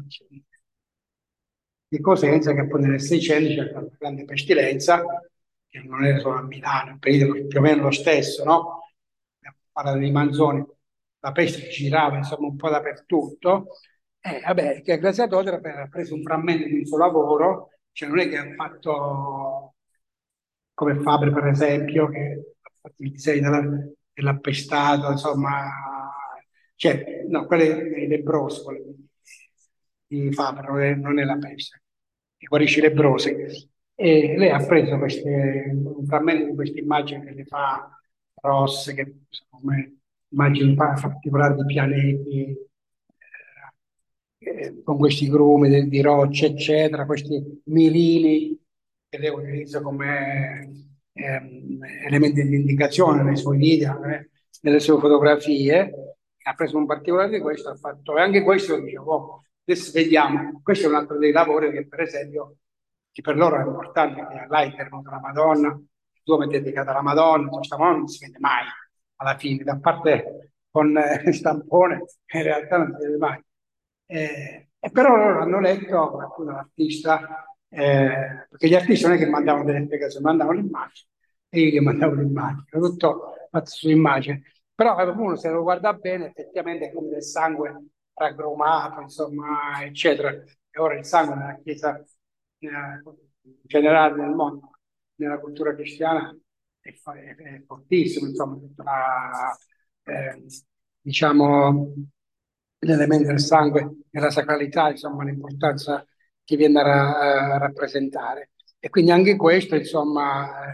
di Cosenza, che poi nel Seicento c'è stata una grande pestilenza, che non era solo a Milano, il periodo più o meno lo stesso, no? Parla di Manzoni, la peste girava insomma un po' dappertutto. E vabbè, che Grazia Todera ha preso un frammento di un suo lavoro, cioè non è che ha fatto come Fabre, per esempio, che ha fatto il disegno della- dell'appestato, insomma, cioè, no, quello è il lebbroso, quello di Fabre, non è, non è la peste, che guarisce i lebbrosi. E lei ha preso queste, un frammento di queste immagini che le fa rosse, che sono come immagini pa- particolari di pianeti, eh, eh, con questi grumi di, di rocce, eccetera, questi mirili che lei utilizza come ehm, elementi di indicazione nei suoi video, eh, nelle sue fotografie. Ha preso un particolare di questo, ha fatto, e anche questo dicevo, oh, adesso vediamo, questo è un altro dei lavori che per esempio, che per loro è importante, che là è intervenuta la Madonna, il tuo è dedicato alla Madonna, questa Madonna non si vede mai alla fine, da parte con eh, stampone, in realtà non si vede mai. Eh, e però loro hanno letto appunto l'artista, eh, perché gli artisti non è che mandavano delle spiegazioni, mandavano l'immagine e io gli mandavo l'immagine, era tutto fatto su immagine. Però eh, uno se lo guarda bene, effettivamente è come del sangue raggrumato, insomma, eccetera. E ora il sangue nella Chiesa, eh, in generale nel mondo, nella cultura cristiana, è, fo- è- è fortissimo, insomma, tutta la, eh, diciamo, l'elemento del sangue nella sacralità, insomma, l'importanza che viene a, ra- a rappresentare. E quindi anche questo, insomma, eh,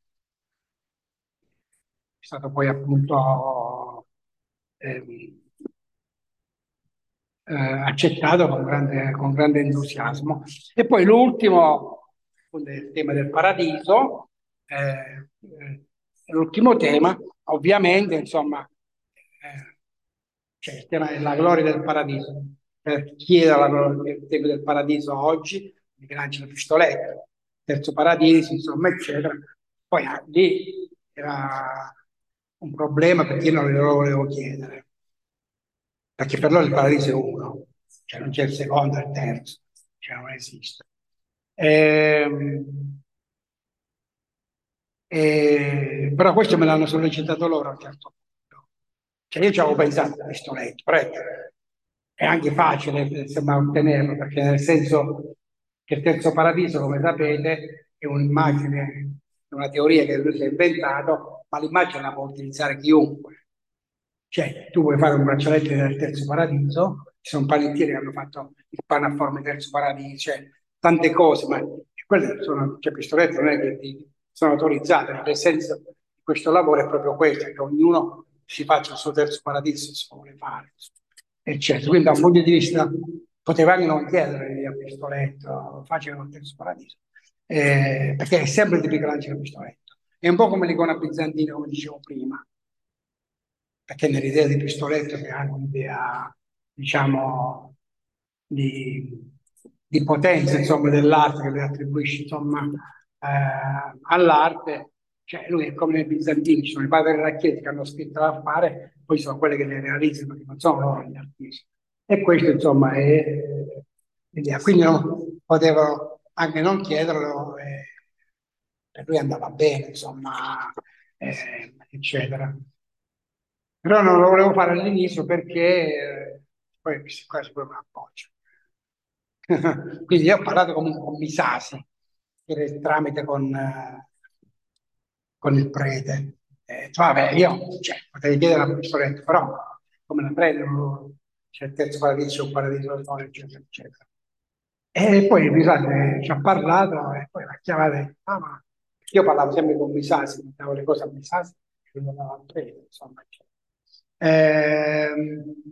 è stato poi appunto ehm, eh, accettato con grande, con grande entusiasmo. E poi l'ultimo, appunto, è il tema del paradiso, eh, eh, l'ultimo tema, ovviamente, insomma, eh, c'è il tema della gloria del paradiso. Per chi era la gloria- il tema del paradiso oggi? Michelangelo Pistoletto, terzo paradiso, insomma, eccetera. Poi ah, lì era un problema perché io non glielo volevo chiedere, perché per loro il paradiso è uno, cioè non c'è il secondo e il terzo, cioè non esiste. Ehm, e- però questo me l'hanno sollecitato loro a un certo punto. Cioè io ci avevo pensato a pistoletto, però è è anche facile insomma, ottenerlo, perché nel senso che il terzo paradiso, come sapete, è un'immagine, è una teoria che lui si è inventato, ma l'immagine la può utilizzare chiunque. Cioè, tu puoi fare un braccialetto del terzo paradiso, ci sono panettieri che hanno fatto il pane a forma di terzo paradiso, cioè tante cose, ma quelle sono, cioè, pistolette non è che ti- sono autorizzate, nel senso di questo lavoro è proprio questo, che ognuno si faccia il suo terzo paradiso se lo vuole fare, eccetera. Quindi da un punto di vista, poteva anche non chiedere di a pistoletto, facile un terzo paradiso, eh, perché è sempre di Michelangelo Pistoletto. È un po' come l'icona bizantina, come dicevo prima, perché nell'idea di Pistoletto che ha un'idea, diciamo, di, di potenza, insomma, dell'arte che lui attribuisce, insomma, eh, all'arte, cioè lui è come nei bizantini, ci sono i padri della Chiesa che hanno scritto l'affare, poi sono quelli che le realizzano, perché non sono loro gli artisti. E questo, insomma, è l'idea. Quindi non, potevano anche non chiederlo, eh, per lui andava bene, insomma, eh, eccetera. Però non lo volevo fare all'inizio perché eh, poi questi qua si poi mi appoggio. Quindi io ho parlato comunque con Misasi, per il tramite con, eh, con il prete. E, cioè, vabbè, io cioè, potevo chiedere a Pistoletto, però come la prendono? C'è il terzo paradiso, un paradiso del nord, eccetera, eccetera. E poi Misasi ci ha parlato e poi la chiamata e ah, ma io parlavo sempre con Misasi, mettevo le cose a Misasi, e lo davo al prete, insomma, eccetera. Ehm,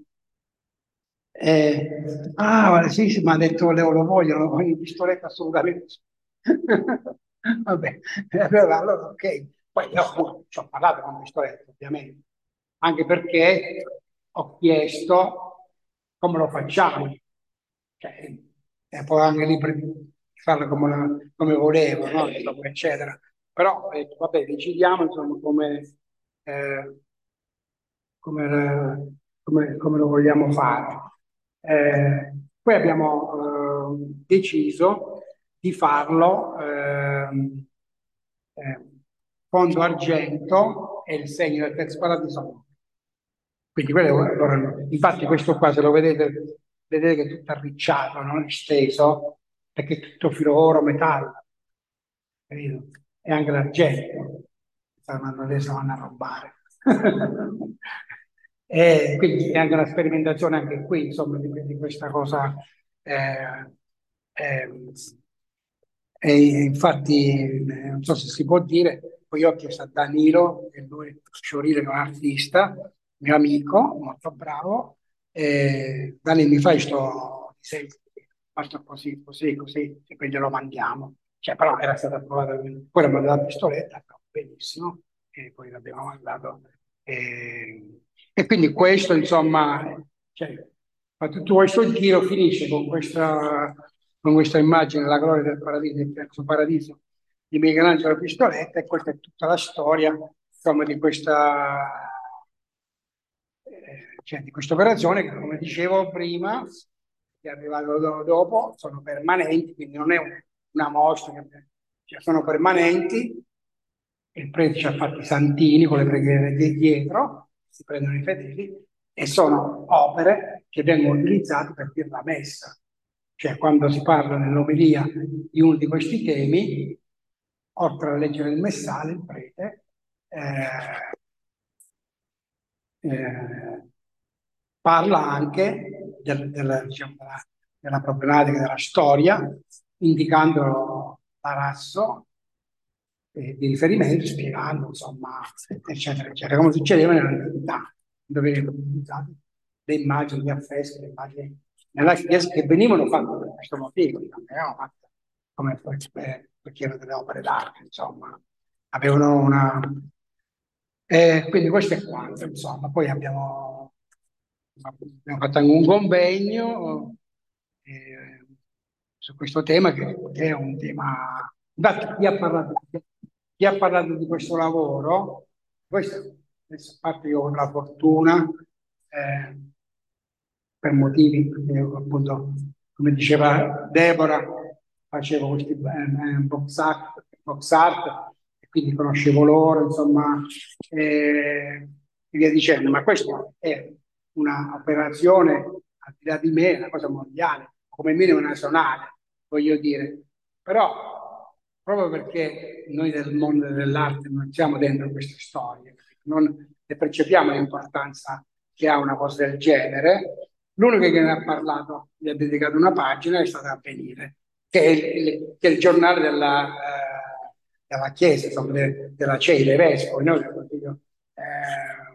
eh, ah, guarda, sì, sì, mi ha detto Leo lo vogliono, voglio il pistoletto assolutamente. Vabbè, allora, allora, ok. Poi io appunto, ci ho parlato con il pistoletto, ovviamente, anche perché ho chiesto come lo facciamo. Cioè, e poi anche lì farlo come, una, come volevo, no? Eccetera. Però eh, vabbè, decidiamo insomma come, eh, come, come, come lo vogliamo fare. Eh, poi abbiamo eh, deciso di farlo ehm, eh, fondo argento e il segno del terzo paradiso. Quindi quello, allora, infatti questo qua, se lo vedete, vedete che è tutto arricciato, non è steso, perché è tutto filo oro, metallo, capito? E anche l'argento, stanno adesso vanno a rubare. E quindi è anche una sperimentazione anche qui, insomma, di, di questa cosa. eh, eh, e infatti, eh, non so se si può dire, poi io ho chiesto a Danilo, che lui Sciorile, che è un artista, mio amico, molto bravo, e Danilo mi fai sto disegno, fatto così, così, così, e poi glielo mandiamo. Cioè, però era stata approvata, poi l'ho mandato la pistoletta, no, benissimo, e poi l'abbiamo mandato. E, e quindi questo, insomma, cioè, ma tutto questo giro finisce con questa, con questa immagine, la gloria del paradiso, il terzo paradiso di Michelangelo Pistoletta, e questa è tutta la storia, insomma, di questa, eh, cioè, di questa operazione che, come dicevo prima, che è arrivato do- dopo, sono permanenti, quindi non è un- una mostra, che, cioè, sono permanenti. Il prete ci ha fatto i santini con le preghiere di- dietro, si prendono i fedeli, e sono opere che vengono utilizzate per dire la messa. Cioè, quando si parla nell'omelia di uno di questi temi, oltre a leggere il messale, il prete eh, eh, parla anche del- del- diciamo, della, della problematica della storia, indicando l'arasso eh, di riferimento, spiegando, insomma, eccetera, eccetera, come succedeva nell'antichità, dove venivano utilizzate le immagini, gli affreschi, le immagini nella chiesa che venivano fatte per questo motivo, non venivano fatte come per- perché erano delle opere d'arte, insomma, avevano una. E quindi questo è quanto, insomma. Poi abbiamo, abbiamo fatto anche un convegno eh, su questo tema, che, che è un tema. Infatti, chi ha parlato, chi ha parlato di questo lavoro, questo, adesso, a parte io ho la fortuna, eh, per motivi, perché io, appunto, come diceva Deborah, facevo questi eh, box art, box art, e quindi conoscevo loro, insomma, eh, e via dicendo. Ma questa è un'operazione, al di là di me, una cosa mondiale, come minimo nazionale, voglio dire. Però, proprio perché noi del mondo dell'arte non siamo dentro queste storie, non ne percepiamo l'importanza che ha una cosa del genere, l'unico che ne ha parlato, gli ha dedicato una pagina, è stato Avvenire, che è il, il- che è il giornale della, eh, della Chiesa, insomma, de- della C E I, dei Vescovi, no? Del Consiglio, eh,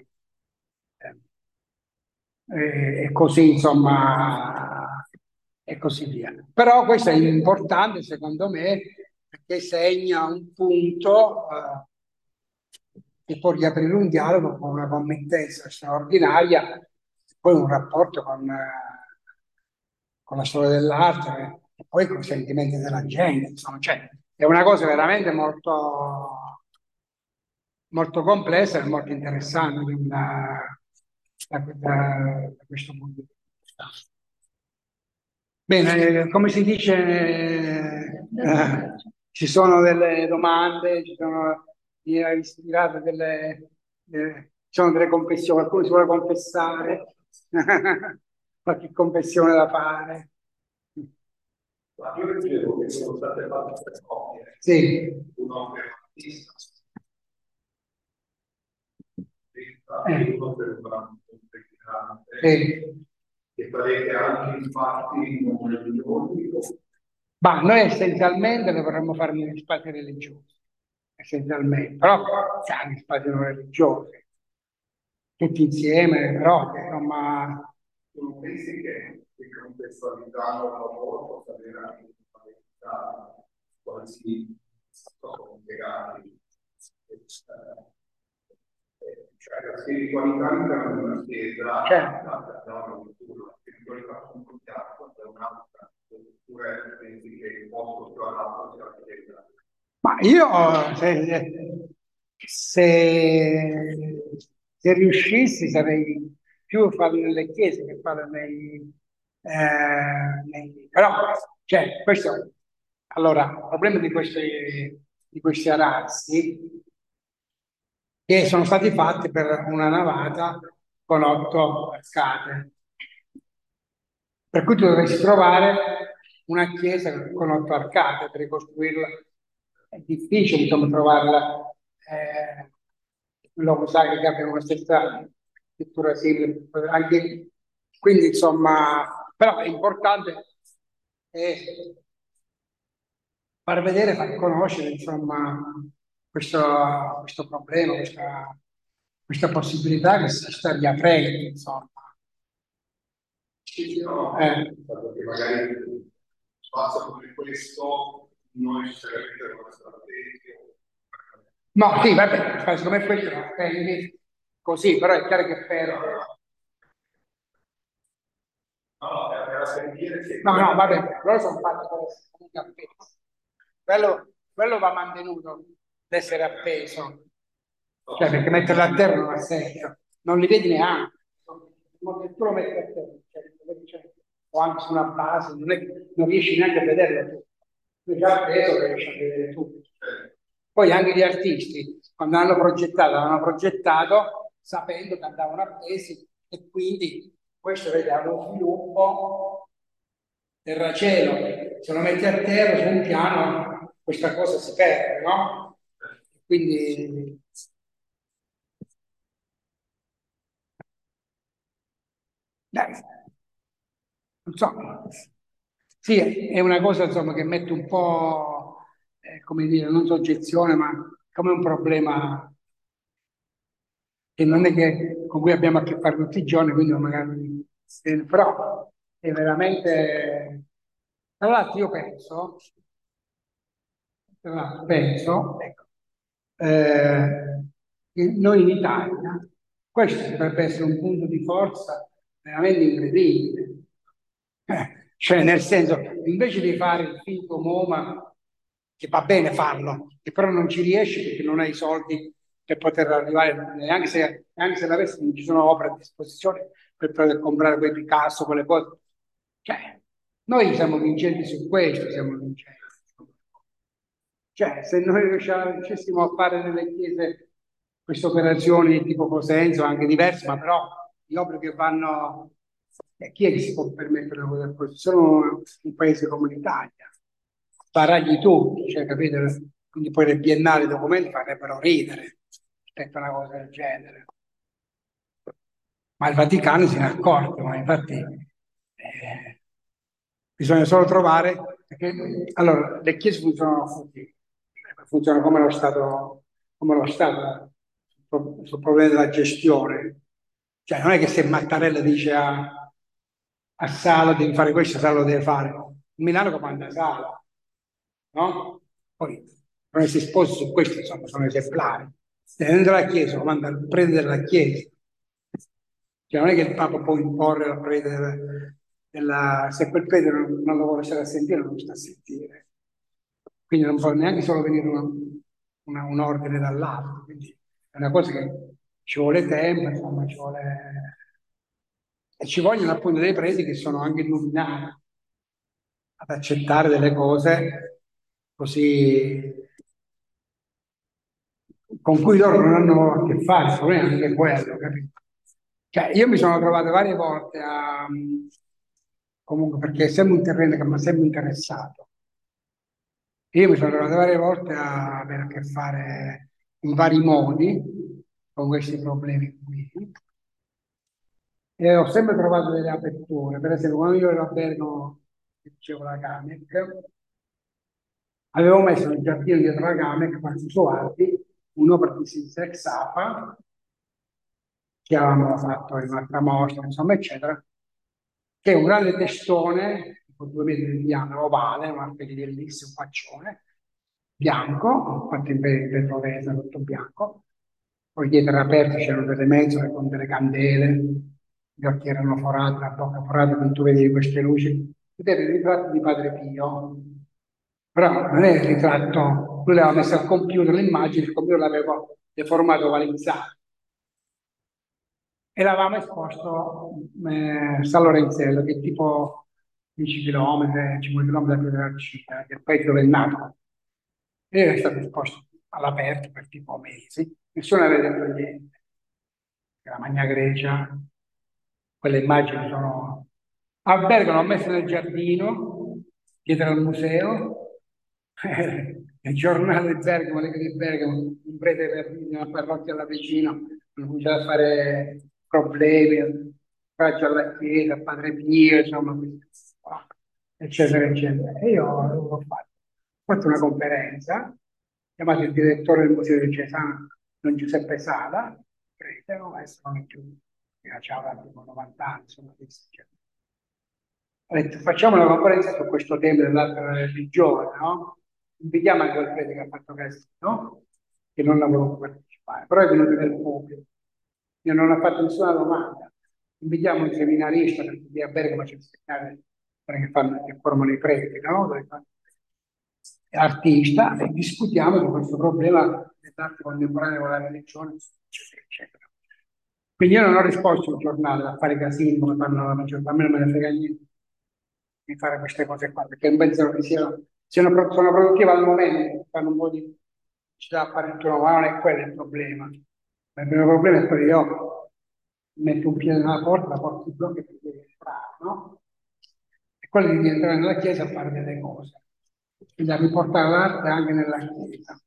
eh, e così, insomma, e così via. Però questo è importante, secondo me, perché segna un punto eh, che può riaprire un dialogo con una committenza straordinaria, poi un rapporto con, eh, con la storia dell'arte eh, e poi con i sentimenti della gente, insomma, cioè, è una cosa veramente molto, molto complessa e molto interessante da, da- da- da questo punto di vista. Bene, eh, come si dice, eh, eh, ci sono delle domande, ci sono mi ha ispirato delle, eh, ci sono delle confessioni, qualcuno si vuole confessare, qualche confessione da fare. Ma io credevo che sono state fatte tre copie. Sì. Un uomo per un artista, Eh. uno per un impregnante, Sì. e farete anche infatti non religiosi. Ma noi essenzialmente le vorremmo fare negli spazi religiosi, essenzialmente, però c'è anche spazi non religiosi, tutti insieme, però insomma. Tu pensi che, che contestualizzando il lavoro possa avere anche una qualità quasi sono legati, cioè la spiritualità all'interno di una chiesa, Certo. la, la, la, la spiritualità comunitaria è un'altra, oppure così la chiesa. Ma io se, se, se riuscissi sarei più a farlo nelle chiese che farlo nei, eh, nei- però cioè, questo allora il problema di questi, di questi arazzi che sono stati fatti per una navata con otto arcate. Per cui tu dovresti trovare una chiesa con otto arcate per ricostruirla. È difficile, insomma, trovarla. Eh, lo sa che abbiamo la stessa scrittura simile. Anche, quindi, insomma, però è importante eh, far vedere, far conoscere, insomma, questo, questo problema, questa, questa possibilità che si sta riaprendo, insomma. Sì, sì, no, Eh. perché magari un spazio come questo non necessariamente deve essere attento. No, sì, vabbè, secondo me questo lo prendi così, però è chiaro che per... No, no, era sentire che... No, no, vabbè, loro sono fatti per essere comunque appesi. Quello, quello va mantenuto, l'essere appeso. Cioè, perché metterlo a terra non ha senso. Non li vedi neanche. Ma se tu lo metti a terra, cioè, cioè, o anche su una base, non, è, non riesci neanche a vederlo tu. Tu già appeso che riesci a vedere tutto. Poi anche gli artisti, quando hanno progettato, hanno progettato sapendo che andavano appesi e quindi questo vede ha uno sviluppo terra-cielo. Se lo metti a terra su un piano, questa cosa si perde, no? Quindi dai, non so, sì, è una cosa insomma che mette un po', eh, come dire, non soggezione, ma come un problema che non è che con cui abbiamo a che fare tutti i giorni, quindi magari, eh, però è veramente, tra l'altro io penso, tra l'altro penso, ecco, eh, che noi in Italia, questo potrebbe essere un punto di forza veramente incredibile. Eh, cioè, nel senso, invece di fare il finto MoMA, che va bene farlo, che però non ci riesci perché non hai i soldi per poter arrivare, neanche se, neanche se l'avessi, non ci sono opere a disposizione per poter comprare quei Picasso, quelle cose. Cioè, noi siamo vincenti su questo, siamo vincenti. Cioè, se noi riusciamo- riuscissimo a fare nelle chiese queste operazioni tipo Cosenzo, anche diverse, ma però di opere che vanno... eh, chi è che si può permettere una cosa del questo? Sono un paese come l'Italia. Sparagli tutti, cioè, capite? Quindi poi le biennali documenti farebbero ridere rispetto a una cosa del genere. Ma il Vaticano se ne è accorto, ma infatti eh, bisogna solo trovare, perché allora le chiese funzionano così, funzionano come lo Stato, come lo Stato sul sul problema della gestione. Cioè non è che se Mattarella dice a, a Sala devi fare questo, Sala lo deve fare. Milano comanda Sala, no? Poi non si sposa su questo, insomma, sono esemplari. Tenendo la Chiesa, comanda il prete della Chiesa. Cioè, non è che il Papa può imporre al prete della, della- se quel prete non, non lo vuole stare a sentire, non lo sta a sentire. Quindi non può neanche solo venire una- una- un ordine dall'alto. Quindi è una cosa che ci vuole tempo, insomma, ci vuole... E ci vogliono appunto dei preti che sono anche illuminati ad accettare delle cose così con cui loro non hanno a che fare, il problema è anche quello, capito? Cioè, io mi sono trovato varie volte a, comunque perché è sempre un terreno che mi ha sempre interessato. Io mi sono trovato varie volte a avere a che fare in vari modi con questi problemi qui. E ho sempre trovato delle aperture. Per esempio, quando io ero a Bergamo, che dicevo la Camec, avevo messo nel giardino dietro la Camec, quasi su Alpi, un'opera di Silza ex Apa, che avevamo fatto in un'altra mostra, insomma, eccetera, che è un grande testone, tipo due metri di diametro, ovale, una specie di bellissimo faccione, bianco, fatto in pe- petrolesa, tutto bianco. Poi dietro era aperto, c'erano delle mensole con delle candele, gli occhi erano forati, la bocca forata, quindi tu vedevi queste luci. Ed era il ritratto di Padre Pio, Però non è il ritratto, lui l'aveva messo al computer l'immagine, il computer l'aveva deformato, ovalizzato. E l'avevamo esposto eh, San Lorenzello, che è tipo dieci chilometri, cinque chilometri dalla città, che è il paese dove è nato. E è stato esposto all'aperto per tipo mesi, nessuno aveva detto niente. La Magna Grecia, quelle immagini sono... A Bergamo l'ho messo nel giardino, dietro al museo, il giornale di Bergamo, le di Bergamo, un prete per una parrocchia là vicino, non cominciava a fare problemi, faccio alla chiesa, a Padre Pio, insomma, eccetera, eccetera. E io l'ho fatto. Ho fatto una conferenza, chiamato il direttore del Museo Diocesano, Don Giuseppe Sala, prete, no? Adesso non è più, c'aveva tipo novanta anni, insomma, eccetera. Ho detto, facciamo una conferenza su questo tema dell'altra religione, no? Invitiamo anche quel prete che ha fatto questo, no? Che non ha voluto partecipare, però è venuto nel pubblico e non ha fatto nessuna domanda. Invitiamo un seminarista, perché qui a Bergamo c'è il seminario che, fanno, che formano i preti, no? Artista, e discutiamo di questo problema dell'arte contemporanea con la religione, eccetera, eccetera. Quindi io non ho risposto al giornale a fare casini come fanno la maggior parte, a me non me ne frega niente di fare queste cose qua, perché non pensano che siano, siano, pro- sono produttive al momento, fanno un po' di città a fare tutto, ma non è quello il problema. Il primo problema è quello che io metto un piede nella porta, la porta si blocca e ti devi entrare, no? È quello di entrare nella chiesa a fare delle cose, quindi a riportare l'arte anche nella chiesa.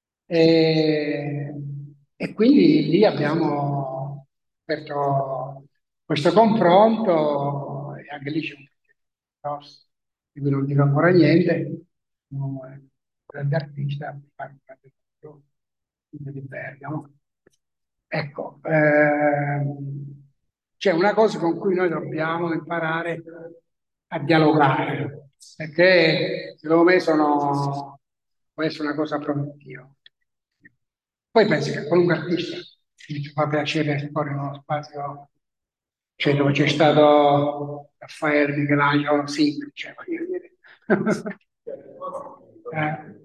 E, e quindi lì abbiamo aperto questo confronto e anche lì c'è un progetto di cui non dico ancora niente, un grande artista di Bergamo. Ecco, ehm, c'è una cosa con cui noi dobbiamo imparare a dialogare, perché secondo me sono, può essere una cosa produttiva. Poi penso che qualunque artista mi fa piacere esporre in uno spazio, cioè dove c'è stato Raffaele, Michelangelo, semplice, voglio dire. Eh.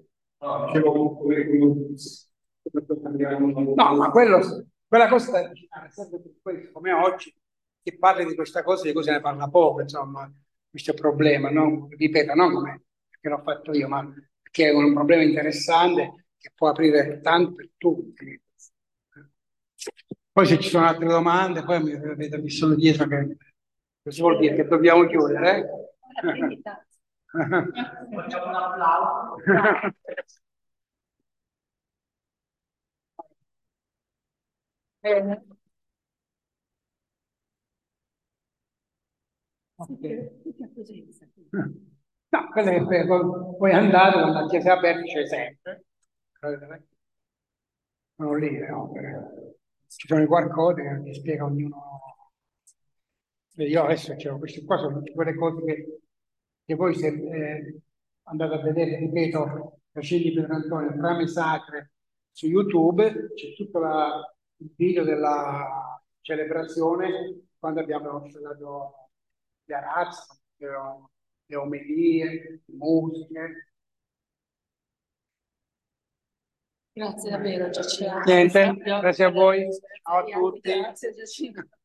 No, ma quello, quella cosa da avvicinare sempre più questo, come oggi, che parli di questa cosa, di cose ne parla poco, insomma, questo problema, no? Ripeto, non come perché l'ho fatto io, ma perché è un problema interessante che può aprire tanto per tutti. Poi se ci sono altre domande, poi mi avete visto dietro che cosa vuol dire che dobbiamo chiudere. Eh? Facciamo un applauso. Bene. Okay. No, quello che per, puoi andare quando la chiesa è aperta c'è sempre. Sono lì, no? Ci sono i qualcosa che ti spiega ognuno. Io adesso c'ho queste qua, sono quelle cose che, che voi se eh, andate a vedere, ripeto, Cascini Pietro Antonio, Trame Sacre su YouTube, c'è tutto la, il video della celebrazione quando abbiamo celebrato le arazze, le omelie, le musiche. Grazie davvero, Giacinto. Niente, grazie a voi, ciao a tutti. Grazie Giacinto.